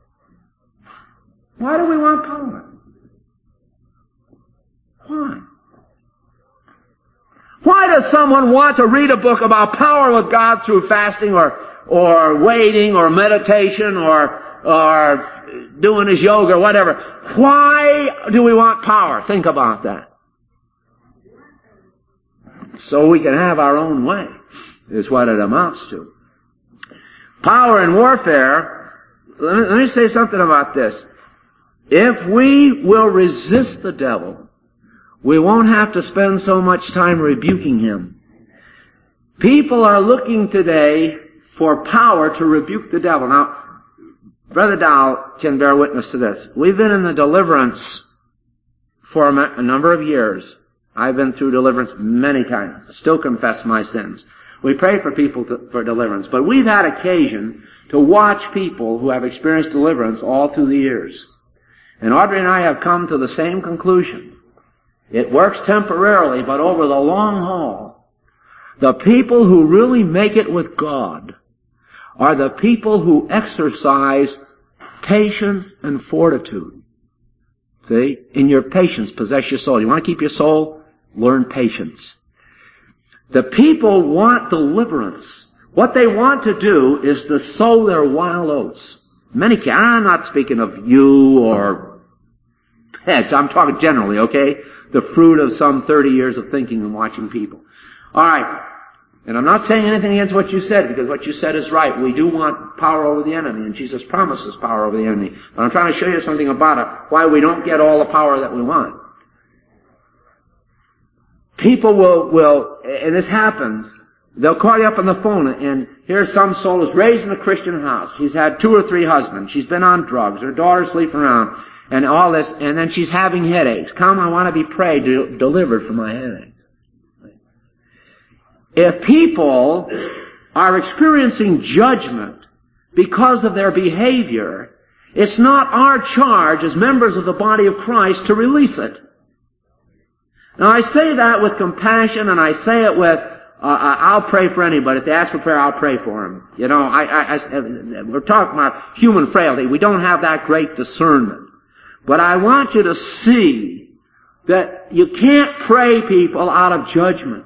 Why do we want power? Why? Why does someone want to read a book about power with God through fasting or, or waiting or meditation or, or doing his yoga or whatever? Why do we want power? Think about that. So we can have our own way. is what it amounts to. Power in warfare, let me, let me say something about this. If we will resist the devil, we won't have to spend so much time rebuking him. People are looking today for power to rebuke the devil. Now, Brother Dow can bear witness to this. We've been in the deliverance for a number of years. I've been through deliverance many times. I still confess my sins. We pray for people to, for deliverance. But we've had occasion to watch people who have experienced deliverance all through the years. And Audrey and I have come to the same conclusion. It works temporarily, but over the long haul, the people who really make it with God are the people who exercise patience and fortitude. See? In your patience, possess your soul. You want to keep your soul? Learn patience. The people want deliverance. What they want to do is to sow their wild oats. Many, I'm not speaking of you or heads. I'm talking generally, okay? The fruit of some thirty years of thinking and watching people. All right. And I'm not saying anything against what you said, because what you said is right. We do want power over the enemy, and Jesus promises power over the enemy. But I'm trying to show you something about it, why we don't get all the power that we want. People will, will, and this happens, they'll call you up on the phone, and here's some soul who's raised in a Christian house. She's had two or three husbands. She's been on drugs. Her daughter's sleeping around, and all this, and then she's having headaches. Come, I want to be prayed, de- delivered from my headache. If people are experiencing judgment because of their behavior, it's not our charge as members of the body of Christ to release it. Now, I say that with compassion, and I say it with, uh, I'll pray for anybody. If they ask for prayer, I'll pray for them. You know, I, I, I, we're talking about human frailty. We don't have that great discernment. But I want you to see that you can't pray people out of judgment.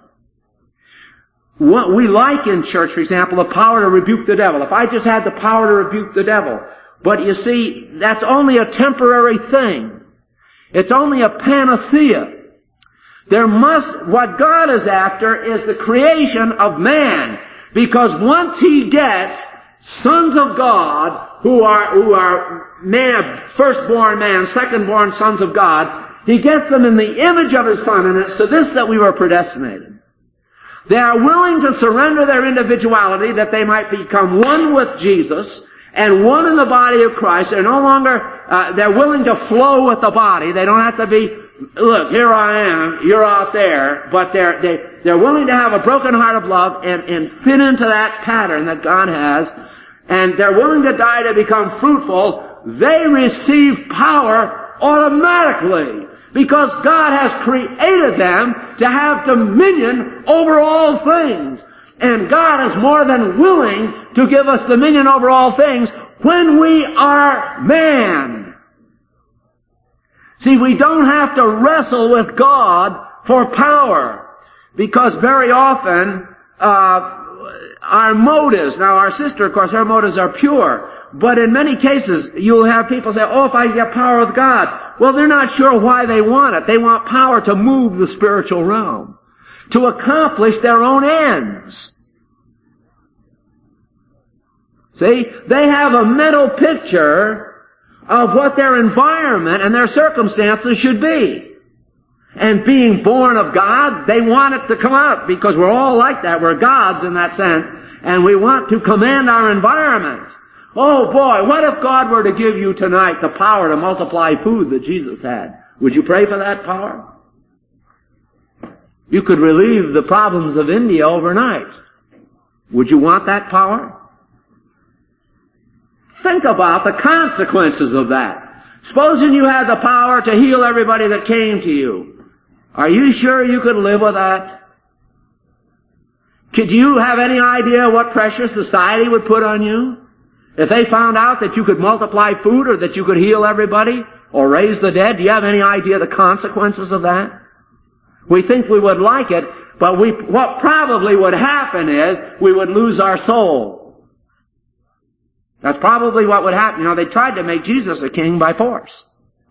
What we like in church, for example, the power to rebuke the devil. If I just had the power to rebuke the devil. But you see, that's only a temporary thing. It's only a panacea. There must, what God is after is the creation of man. Because once He gets sons of God, who are, who are man, firstborn man, secondborn sons of God, He gets them in the image of His Son, and it's to this that we were predestinated. They are willing to surrender their individuality that they might become one with Jesus and one in the body of Christ. They're no longer, uh, they're willing to flow with the body. They don't have to be, look, here I am, you're out there, but they're, they, they're willing to have a broken heart of love and, and fit into that pattern that God has, and they're willing to die to become fruitful. They receive power automatically. Because God has created them to have dominion over all things. And God is more than willing to give us dominion over all things when we are man. See, we don't have to wrestle with God for power. Because very often, uh, our motives, now our sister, of course, her motives are pure. But in many cases, you'll have people say, oh, if I get power with God. Well, they're not sure why they want it. They want power to move the spiritual realm, to accomplish their own ends. See, they have a mental picture of what their environment and their circumstances should be. And being born of God, they want it to come out, because we're all like that. We're gods in that sense, and we want to command our environment. Oh boy, what if God were to give you tonight the power to multiply food that Jesus had? Would you pray for that power? You could relieve the problems of India overnight. Would you want that power? Think about the consequences of that. Supposing you had the power to heal everybody that came to you. Are you sure you could live with that? Could you have any idea what pressure society would put on you? If they found out that you could multiply food, or that you could heal everybody, or raise the dead, do you have any idea the consequences of that? We think we would like it, but we, what probably would happen is we would lose our soul. That's probably what would happen. You know, they tried to make Jesus a king by force.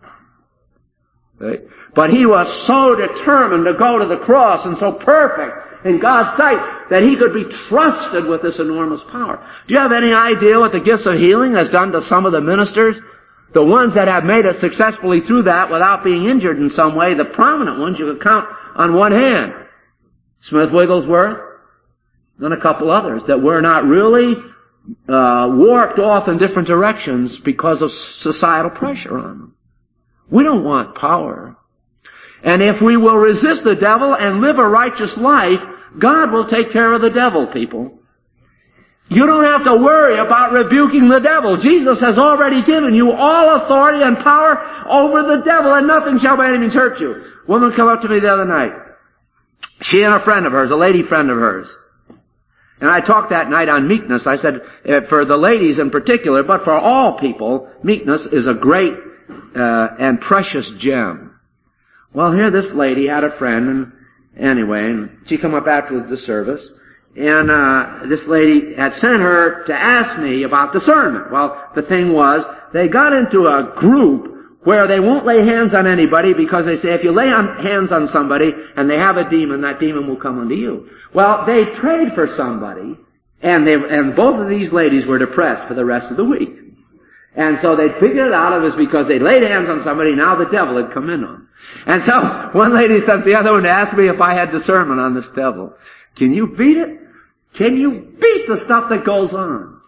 Right? But He was so determined to go to the cross, and so perfect, in God's sight that he could be trusted with this enormous power. Do you have any idea what the gifts of healing has done to some of the ministers? The ones that have made it successfully through that without being injured in some way, the prominent ones you could count on one hand. Smith Wigglesworth, and a couple others that were not really uh, warped off in different directions because of societal pressure on them. We don't want power. And if we will resist the devil and live a righteous life, God will take care of the devil, people. You don't have to worry about rebuking the devil. Jesus has already given you all authority and power over the devil, and nothing shall by any means hurt you. A woman came up to me the other night. She and a friend of hers, a lady friend of hers. And I talked that night on meekness. I said, for the ladies in particular, but for all people, meekness is a great uh, and precious gem. Well, here this lady had a friend, and anyway, and she come up after the service, and uh this lady had sent her to ask me about discernment. Well, the thing was, they got into a group where they won't lay hands on anybody because they say if you lay on, hands on somebody and they have a demon, that demon will come unto you. Well, they prayed for somebody, and they and both of these ladies were depressed for the rest of the week. And so they figured it out. It was because they laid hands on somebody, now the devil had come in on them. And so one lady sent the other one to ask me if I had discernment on this devil. Can you beat it? Can you beat the stuff that goes on?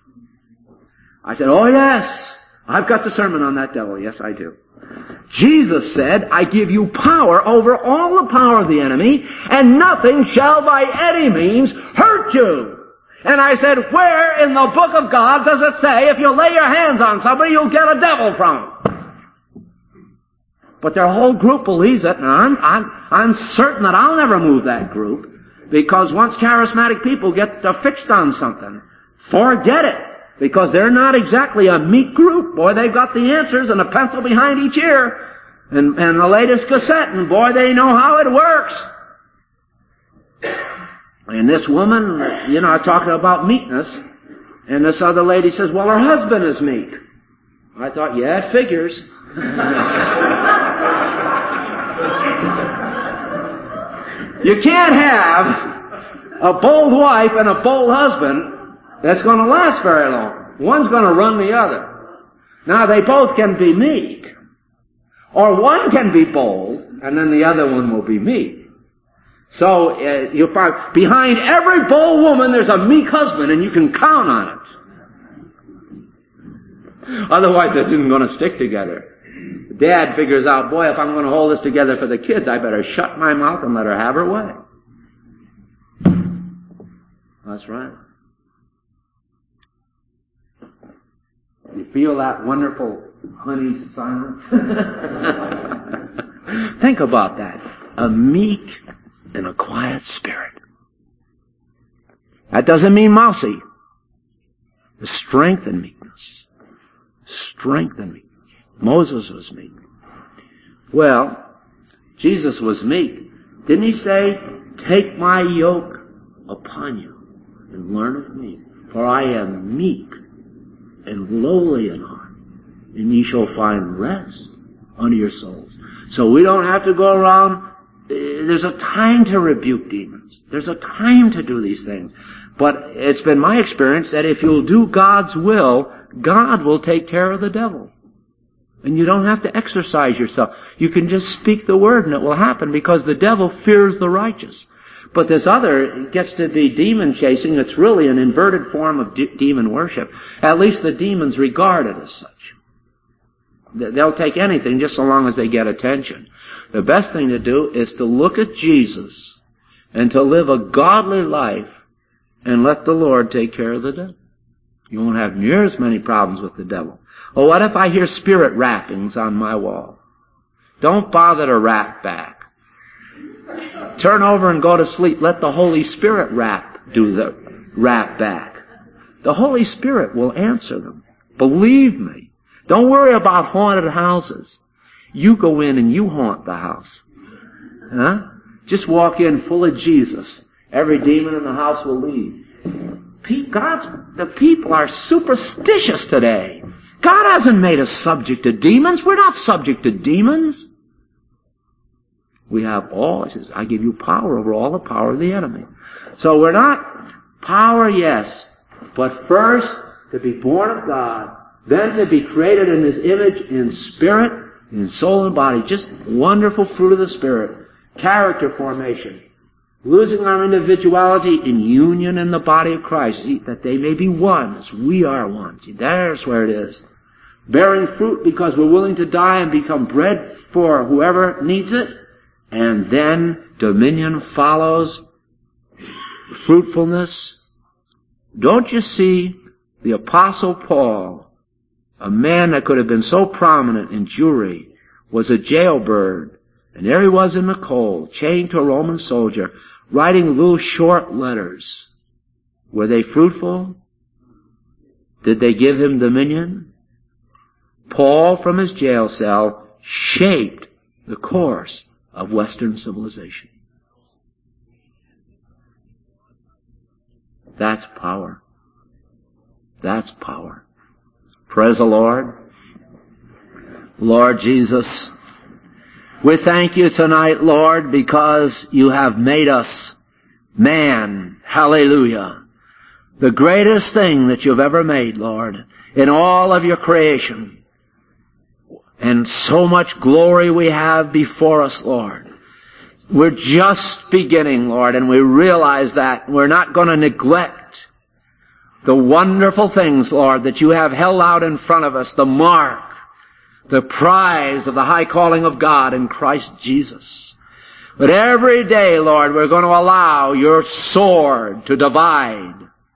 I said, oh yes, I've got discernment on that devil. Yes, I do. Jesus said, I give you power over all the power of the enemy, and nothing shall by any means hurt you. And I said, where in the book of God does it say if you lay your hands on somebody, you'll get a devil from them? But their whole group believes it, and I'm, I'm, I'm certain that I'll never move that group. Because once charismatic people get uh, fixed on something, forget it. Because they're not exactly a meek group. Boy, they've got the answers and a pencil behind each ear. And, and the latest cassette. And boy, they know how it works. And this woman, you know, I was talking about meekness. And this other lady says, well, her husband is meek. I thought, yeah, it figures. You can't have a bold wife and a bold husband that's going to last very long. One's going to run the other. Now, they both can be meek. Or one can be bold, and then the other one will be meek. So, uh, you'll find behind every bold woman there's a meek husband, and you can count on it. Otherwise, it isn't going to stick together. Dad figures out, boy, if I'm going to hold this together for the kids, I better shut my mouth and let her have her way. That's right. You feel that wonderful honey silence? Think about that. A meek and a quiet spirit. That doesn't mean mousy. The strength in meekness. Strength in meekness. Moses was meek. Well, Jesus was meek. Didn't he say, take my yoke upon you and learn of me, for I am meek and lowly in heart, and ye shall find rest unto your souls. So we don't have to go around. There's a time to rebuke demons. There's a time to do these things. But it's been my experience that if you'll do God's will, God will take care of the devil. And you don't have to exercise yourself. You can just speak the word and it will happen, because the devil fears the righteous. But this other gets to be demon chasing. It's really an inverted form of de- demon worship. At least the demons regard it as such. They'll take anything just so long as they get attention. The best thing to do is to look at Jesus and to live a godly life and let the Lord take care of the devil. You won't have near as many problems with the devil. Well, what if I hear spirit rappings on my wall? Don't bother to rap back. Turn over and go to sleep. Let the Holy Spirit rap, do the rap back. The Holy Spirit will answer them. Believe me. Don't worry about haunted houses. You go in and you haunt the house. Huh? Just walk in full of Jesus. Every demon in the house will leave. God's, the people are superstitious today. God hasn't made us subject to demons. We're not subject to demons. We have all, he says, I give you power over all the power of the enemy. So we're not power, yes, but first to be born of God, then to be created in His image in spirit, in soul and body. Just wonderful fruit of the Spirit. Character formation. Losing our individuality in union in the body of Christ, see, that they may be one as we are one. See, there's where it is. Bearing fruit because we're willing to die and become bread for whoever needs it. And then dominion follows. Fruitfulness. Don't you see the Apostle Paul, a man that could have been so prominent in Jewry, was a jailbird. And there he was in the cold, chained to a Roman soldier, writing little short letters. Were they fruitful? Did they give him dominion? Paul, from his jail cell, shaped the course of Western civilization. That's power. That's power. Praise the Lord. Lord Jesus, we thank you tonight, Lord, because you have made us man. Hallelujah. The greatest thing that you've ever made, Lord, in all of your creation. And so much glory we have before us, Lord. We're just beginning, Lord, and we realize that. We're not going to neglect the wonderful things, Lord, that you have held out in front of us, the mark, the prize of the high calling of God in Christ Jesus. But every day, Lord, we're going to allow your sword to divide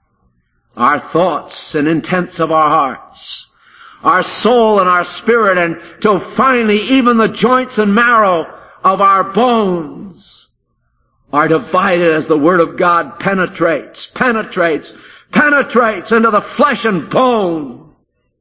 our thoughts and intents of our hearts, our soul and our spirit, and till finally even the joints and marrow of our bones are divided as the Word of God penetrates, penetrates, penetrates into the flesh and bone.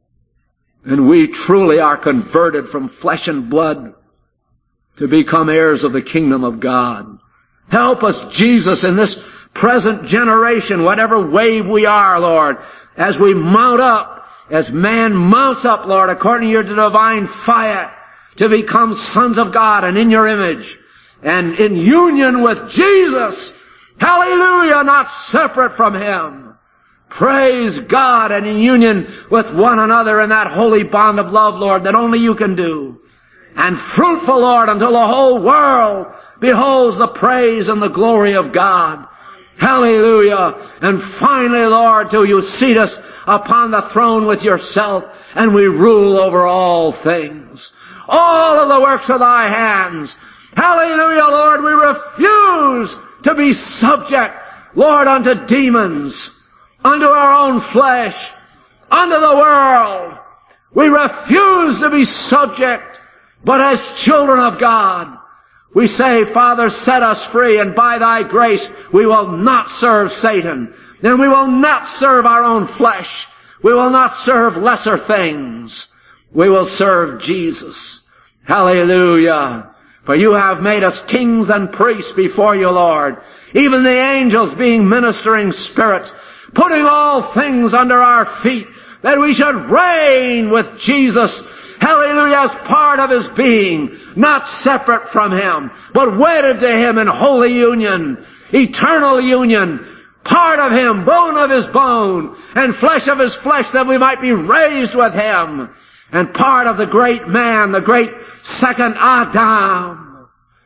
And we truly are converted from flesh and blood to become heirs of the kingdom of God. Help us, Jesus, in this present generation, whatever wave we are, Lord, as we mount up, as man mounts up, Lord, according to your divine fire, to become sons of God and in your image, and in union with Jesus. Hallelujah, not separate from Him. Praise God, and in union with one another in that holy bond of love, Lord, that only you can do. And fruitful, Lord, until the whole world beholds the praise and the glory of God. Hallelujah. And finally, Lord, till you seat us upon the throne with yourself, and we rule over all things. All of the works of thy hands. Hallelujah, Lord, we refuse to be subject, Lord, unto demons, unto our own flesh, unto the world. We refuse to be subject, but as children of God, we say, Father, set us free, and by thy grace we will not serve Satan, and we will not serve our own flesh. We will not serve lesser things. We will serve Jesus. Hallelujah. For you have made us kings and priests before you, Lord. Even the angels being ministering spirits, putting all things under our feet, that we should reign with Jesus. Hallelujah, as part of His being, not separate from Him, but wedded to Him in holy union, eternal union, part of Him, bone of His bone, and flesh of His flesh, that we might be raised with Him, and part of the great man, the great second Adam.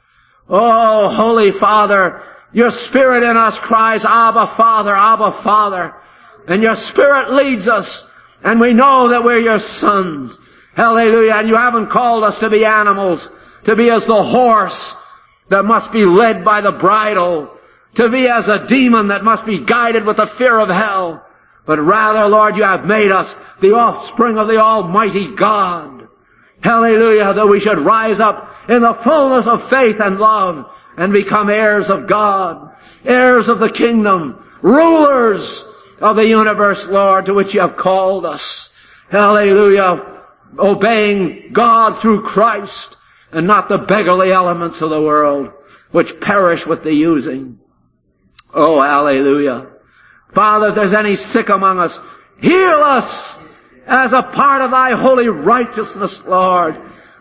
Oh, Holy Father, your Spirit in us cries, Abba, Father, Abba, Father. And your Spirit leads us, and we know that we're your sons. Hallelujah. And you haven't called us to be animals, to be as the horse that must be led by the bridle, to be as a demon that must be guided with the fear of hell. But rather, Lord, you have made us the offspring of the Almighty God. Hallelujah, that we should rise up in the fullness of faith and love and become heirs of God, heirs of the kingdom, rulers of the universe, Lord, to which you have called us. Hallelujah. Obeying God through Christ, and not the beggarly elements of the world, which perish with the using. Oh, hallelujah. Father, if there's any sick among us, heal us as a part of thy holy righteousness, Lord.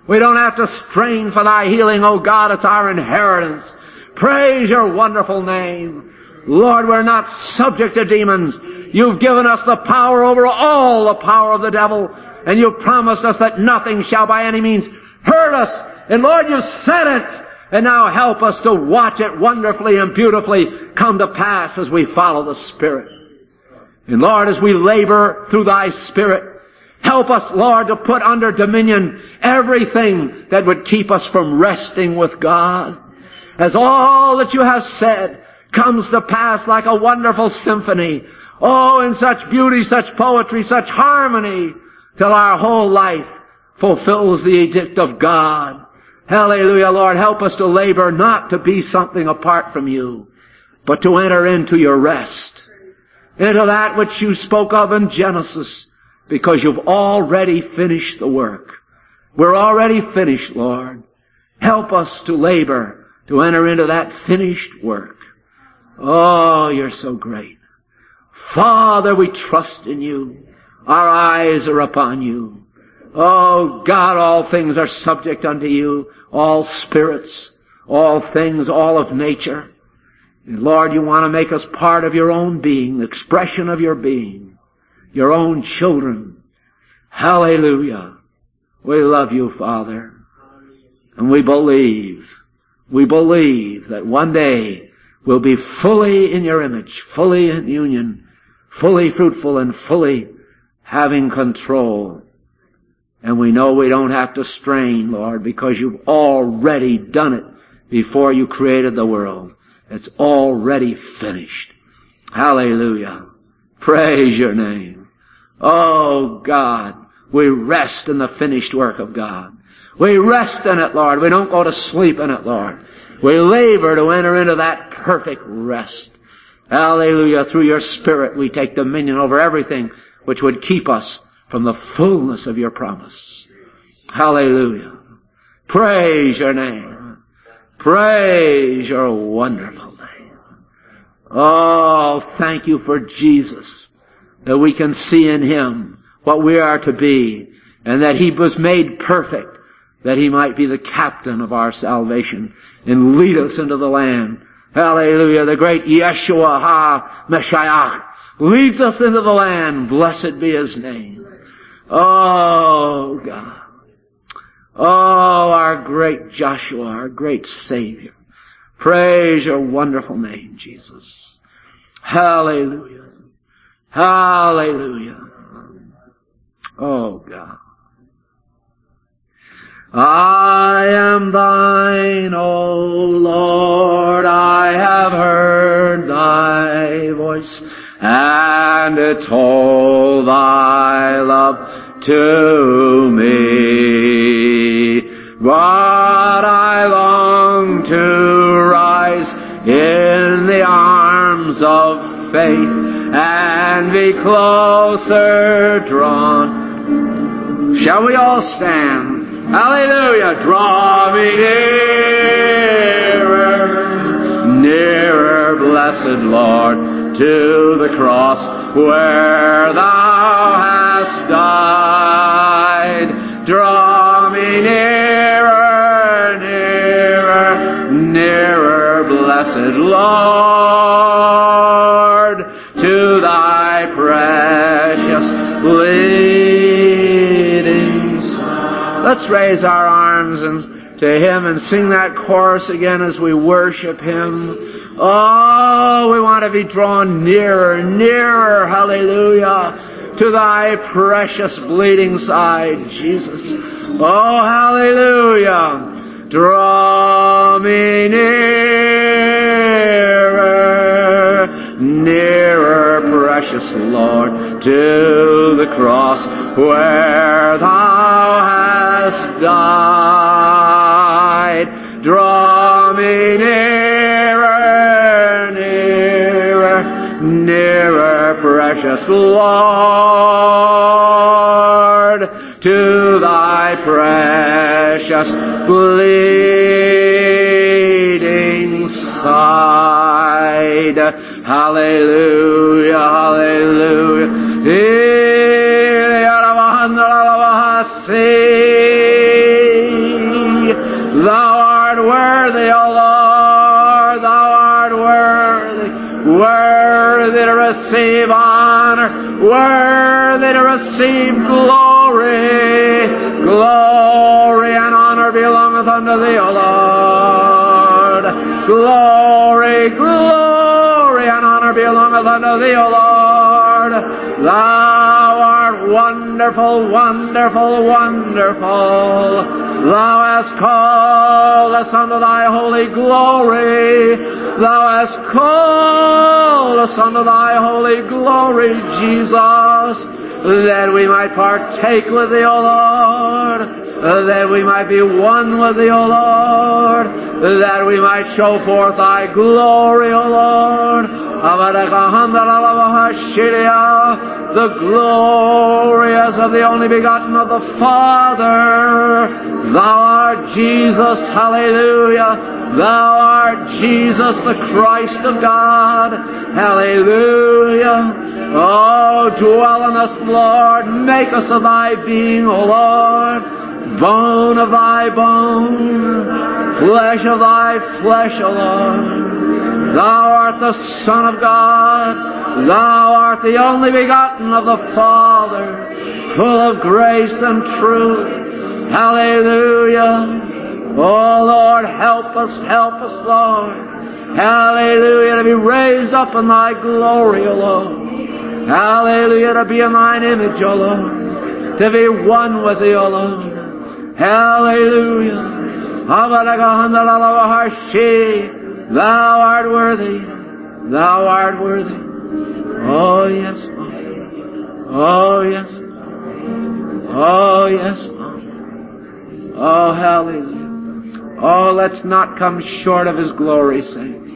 We don't have to strain for thy healing, O God. It's our inheritance. Praise your wonderful name. Lord, we're not subject to demons. You've given us the power over all the power of the devil, and you've promised us that nothing shall by any means hurt us. And Lord, you said it. And now help us to watch it wonderfully and beautifully come to pass as we follow the Spirit. And Lord, as we labor through thy Spirit, help us, Lord, to put under dominion everything that would keep us from resting with God. As all that you have said comes to pass like a wonderful symphony. Oh, in such beauty, such poetry, such harmony, till our whole life fulfills the edict of God. Hallelujah, Lord. Help us to labor not to be something apart from you, but to enter into your rest, into that which you spoke of in Genesis, because you've already finished the work. We're already finished, Lord. Help us to labor to enter into that finished work. Oh, you're so great. Father, we trust in you. Our eyes are upon you. Oh, God, all things are subject unto you. All spirits, all things, all of nature. And Lord, you want to make us part of your own being, the expression of your being, your own children. Hallelujah. We love you, Father. And we believe, we believe that one day we'll be fully in your image, fully in union, fully fruitful and fully having control. And we know we don't have to strain, Lord, because you've already done it before you created the world. It's already finished. Hallelujah. Praise your name. Oh, God, we rest in the finished work of God. We rest in it, Lord. We don't go to sleep in it, Lord. We labor to enter into that perfect rest. Hallelujah. Through your Spirit we take dominion over everything which would keep us from the fullness of your promise. Hallelujah. Praise your name. Praise your wonderful name. Oh, thank you for Jesus, that we can see in him what we are to be, and that he was made perfect, that he might be the captain of our salvation and lead us into the land. Hallelujah. The great Yeshua HaMashiach leads us into the land. Blessed be his name. Oh, God. Oh, our great Joshua, our great Savior. Praise your wonderful name, Jesus. Hallelujah. Hallelujah. Oh, God. I am thine, O Lord, I have heard thy voice, and it told thy love to me. But I long to rise in the arms of faith and be closer drawn. Shall we all stand? Hallelujah. Draw me nearer, nearer, blessed Lord, to the cross where thou hast died. Draw me nearer, nearer, nearer, blessed Lord, to thy precious bleeding side. Let's raise our arms and to him and sing that chorus again as we worship him. Oh, we want to be drawn nearer, nearer, hallelujah, to thy precious bleeding side, Jesus. Oh, hallelujah. Draw me nearer, nearer, precious Lord, to the cross where thou hast died. Draw me nearer, nearer, nearer, precious Lord, to thy precious bleeding side. Hallelujah, hallelujah. receive honor, worthy to receive glory. Glory and honor belongeth unto thee, O Lord. Glory, glory and honor belongeth unto thee, O Lord. Thou art wonderful, wonderful, wonderful. Thou hast called us unto thy holy glory. Thou hast called us unto thy holy glory, Jesus, that we might partake with thee, O Lord, that we might be one with thee, O Lord, that we might show forth thy glory, O Lord. The glory as of the only begotten of the Father. Thou art Jesus, hallelujah. Thou art Jesus, the Christ of God, hallelujah. Oh, dwell in us, Lord. Make us of thy being, O Lord. Bone of thy bone, flesh of thy flesh, O Lord. Thou art the Son of God. Thou art the only begotten of the Father, full of grace and truth. Hallelujah. Oh, Lord, help us, help us, Lord. Hallelujah, to be raised up in thy glory, O Lord. Hallelujah, to be in thine image, O Lord. To be one with thee, O Lord. Hallelujah. Thou art worthy. Thou art worthy. Oh, yes, Lord. Oh, yes. Oh, yes, Lord. Oh, hallelujah. Oh, let's not come short of His glory, saints.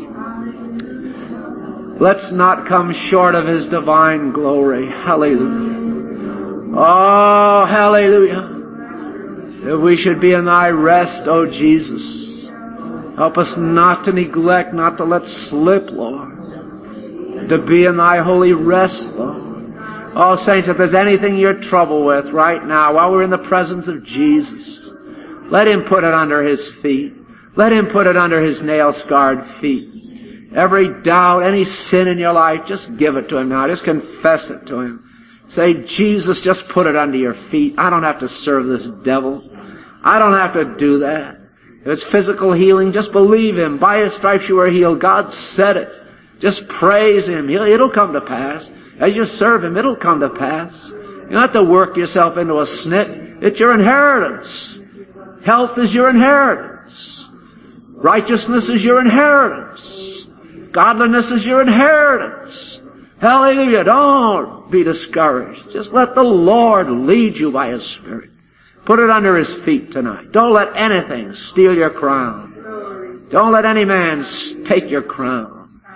Let's not come short of His divine glory. Hallelujah. Oh, hallelujah. If we should be in thy rest, O Jesus, help us not to neglect, not to let slip, Lord, to be in thy holy rest, Lord. Oh, saints, if there's anything you're troubled with right now, while we're in the presence of Jesus, let Him put it under His feet. Let Him put it under His nail-scarred feet. Every doubt, any sin in your life, just give it to Him now. Just confess it to Him. Say, Jesus, just put it under your feet. I don't have to serve this devil. I don't have to do that. If it's physical healing, just believe Him. By His stripes you were healed. God said it. Just praise Him. He'll, it'll come to pass. As you serve Him, it'll come to pass. You don't have to work yourself into a snit. It's your inheritance. Health is your inheritance. Righteousness is your inheritance. Godliness is your inheritance. Hallelujah. Don't be discouraged. Just let the Lord lead you by His Spirit. Put it under His feet tonight. Don't let anything steal your crown. Don't let any man take your crown.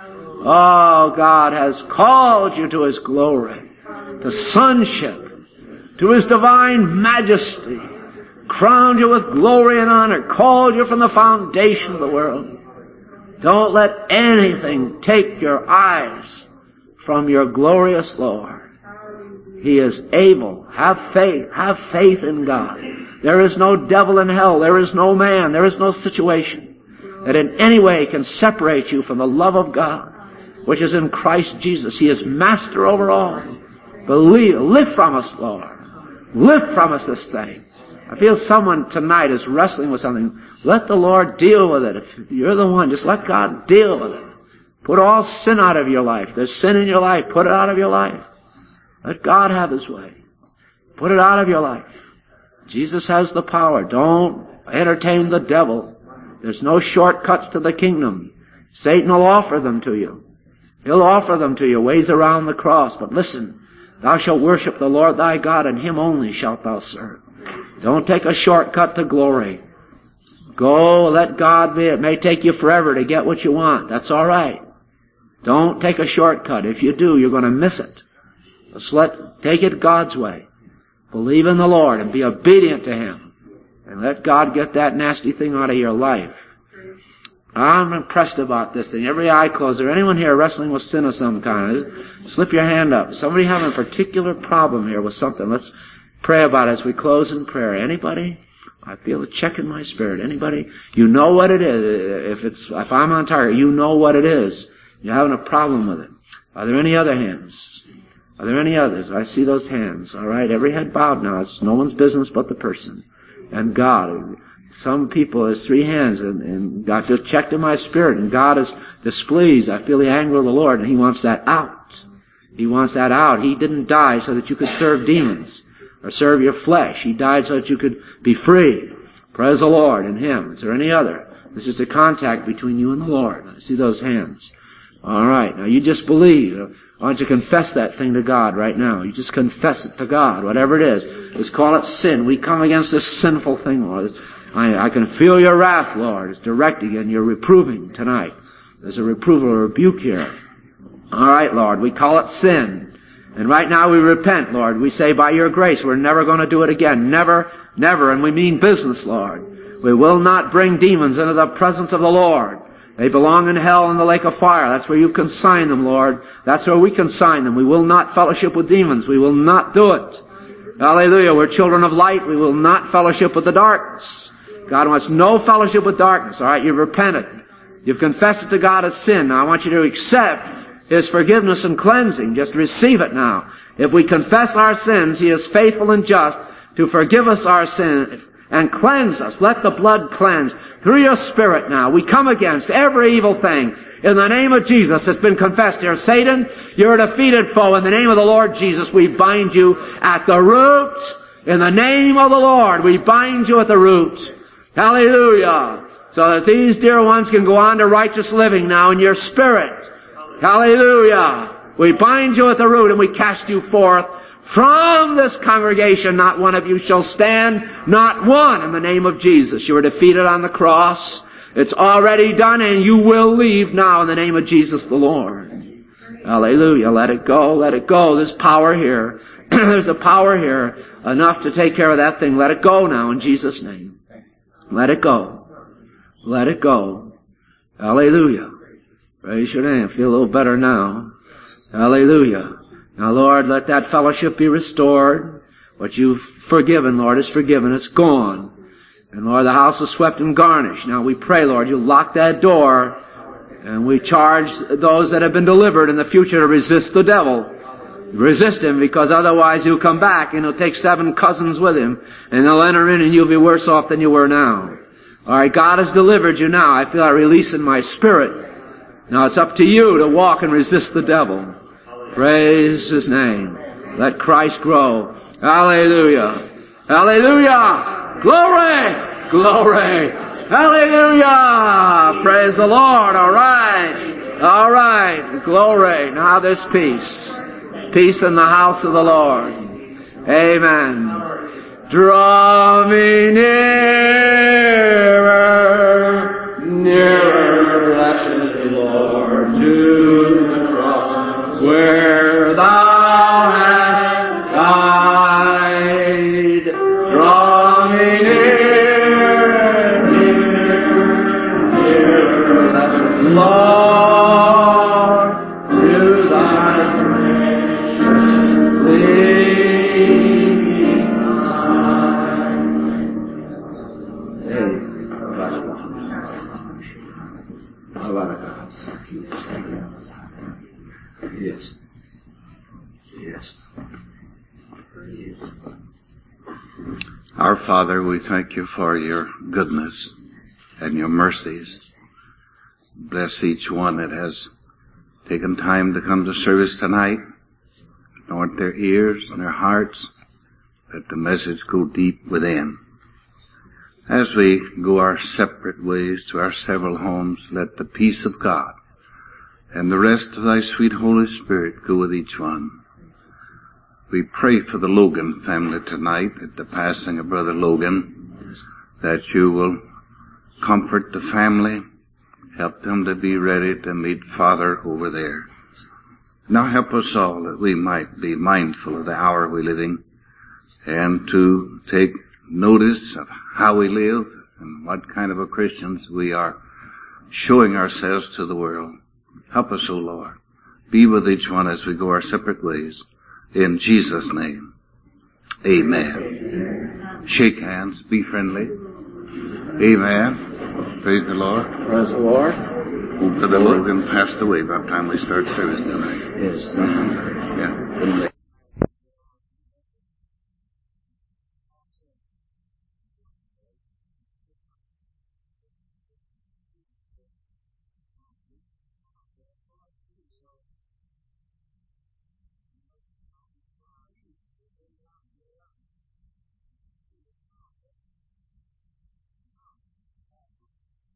Oh, God has called you to His glory, to sonship, to His divine majesty, crowned you with glory and honor, called you from the foundation of the world. Don't let anything take your eyes from your glorious Lord. He is able. Have faith. Have faith in God. There is no devil in hell. There is no man. There is no situation that in any way can separate you from the love of God, which is in Christ Jesus. He is master over all. Believe, lift from us, Lord. Lift from us this thing. I feel someone tonight is wrestling with something. Let the Lord deal with it. If you're the one, just let God deal with it. Put all sin out of your life. There's sin in your life. Put it out of your life. Let God have His way. Put it out of your life. Jesus has the power. Don't entertain the devil. There's no shortcuts to the kingdom. Satan will offer them to you. He'll offer them to you, ways around the cross. But listen, thou shalt worship the Lord thy God, and Him only shalt thou serve. Don't take a shortcut to glory. Go, let God be. It may take you forever to get what you want. That's all right. Don't take a shortcut. If you do, you're going to miss it. Just let, take it God's way. Believe in the Lord and be obedient to Him. And let God get that nasty thing out of your life. I'm impressed about this thing. Every eye closed. Is there anyone here wrestling with sin of some kind? Slip your hand up. Somebody having a particular problem here with something. Let's pray about it as we close in prayer. Anybody? I feel a check in my spirit. Anybody? You know what it is. If it's, if I'm on target, you know what it is. You're having a problem with it. Are there any other hands? Are there any others? I see those hands. All right, every head bowed now. It's no one's business but the person and God. Some people, there's three hands, and, and I just checked in my spirit, and God is displeased. I feel the anger of the Lord, and He wants that out. He wants that out. He didn't die so that you could serve demons or serve your flesh. He died so that you could be free. Praise the Lord in Him. Is there any other? This is the contact between you and the Lord. I see those hands. All right. Now you just believe. Why don't you confess that thing to God right now? You just confess it to God, whatever it is. Just call it sin. We come against this sinful thing, Lord. I, I can feel your wrath, Lord. It's directing and you're reproving tonight. There's a reproval or rebuke here. All right, Lord. We call it sin. And right now we repent, Lord. We say by your grace we're never going to do it again. Never, never. And we mean business, Lord. We will not bring demons into the presence of the Lord. They belong in hell in the lake of fire. That's where you consign them, Lord. That's where we consign them. We will not fellowship with demons. We will not do it. Hallelujah. We're children of light. We will not fellowship with the darkness. God wants no fellowship with darkness. All right, you've repented. You've confessed it to God as sin. Now I want you to accept His forgiveness and cleansing. Just receive it now. If we confess our sins, He is faithful and just to forgive us our sins and cleanse us. Let the blood cleanse. Through your Spirit now, we come against every evil thing in the name of Jesus that's been confessed here. Satan, you're a defeated foe. In the name of the Lord Jesus, we bind you at the root. In the name of the Lord, we bind you at the root. Hallelujah. So that these dear ones can go on to righteous living now in your spirit. Hallelujah. We bind you at the root and we cast you forth from this congregation. Not one of you shall stand, not one, in the name of Jesus. You were defeated on the cross. It's already done and you will leave now in the name of Jesus the Lord. Hallelujah. Let it go, let it go. There's power here. There's a power here enough to take care of that thing. Let it go now in Jesus' name. Let it go. Let it go. Hallelujah. Praise your name. Feel a little better now. Hallelujah. Now, Lord, let that fellowship be restored. What you've forgiven, Lord, is forgiven. It's gone. And, Lord, the house is swept and garnished. Now, we pray, Lord, you lock that door. And we charge those that have been delivered in the future to resist the devil. Resist him, because otherwise he'll come back and he'll take seven cousins with him. And they'll enter in and you'll be worse off than you were now. All right, God has delivered you now. I feel a release in my spirit. Now it's up to you to walk and resist the devil. Praise His name. Let Christ grow. Hallelujah. Hallelujah. Glory. Glory. Hallelujah. Praise the Lord. All right. All right. Glory. Now there's peace. Peace in the house of the Lord. Amen. Draw me nearer, nearer, blessed Lord, to the cross where Thou hast died. Draw me nearer, nearer, nearer, blessed Lord, to Thy gracious leading hand. Yes. Yes. Our Father, we thank you for your goodness and your mercies. Bless each one that has taken time to come to service tonight. Anoint their ears and their hearts. Let the message go deep within. As we go our separate ways to our several homes, let the peace of God and the rest of thy sweet Holy Spirit go with each one. We pray for the Logan family tonight at the passing of Brother Logan, that you will comfort the family, help them to be ready to meet Father over there. Now help us all that we might be mindful of the hour we live in and to take notice of how we live and what kind of a Christians we are showing ourselves to the world. Help us, O Lord. Be with each one as we go our separate ways. In Jesus' name, amen. Shake hands. Be friendly. Amen. Praise the Lord. Praise the Lord. Brother Logan passed away by the time we start service tonight. Yes. Yeah.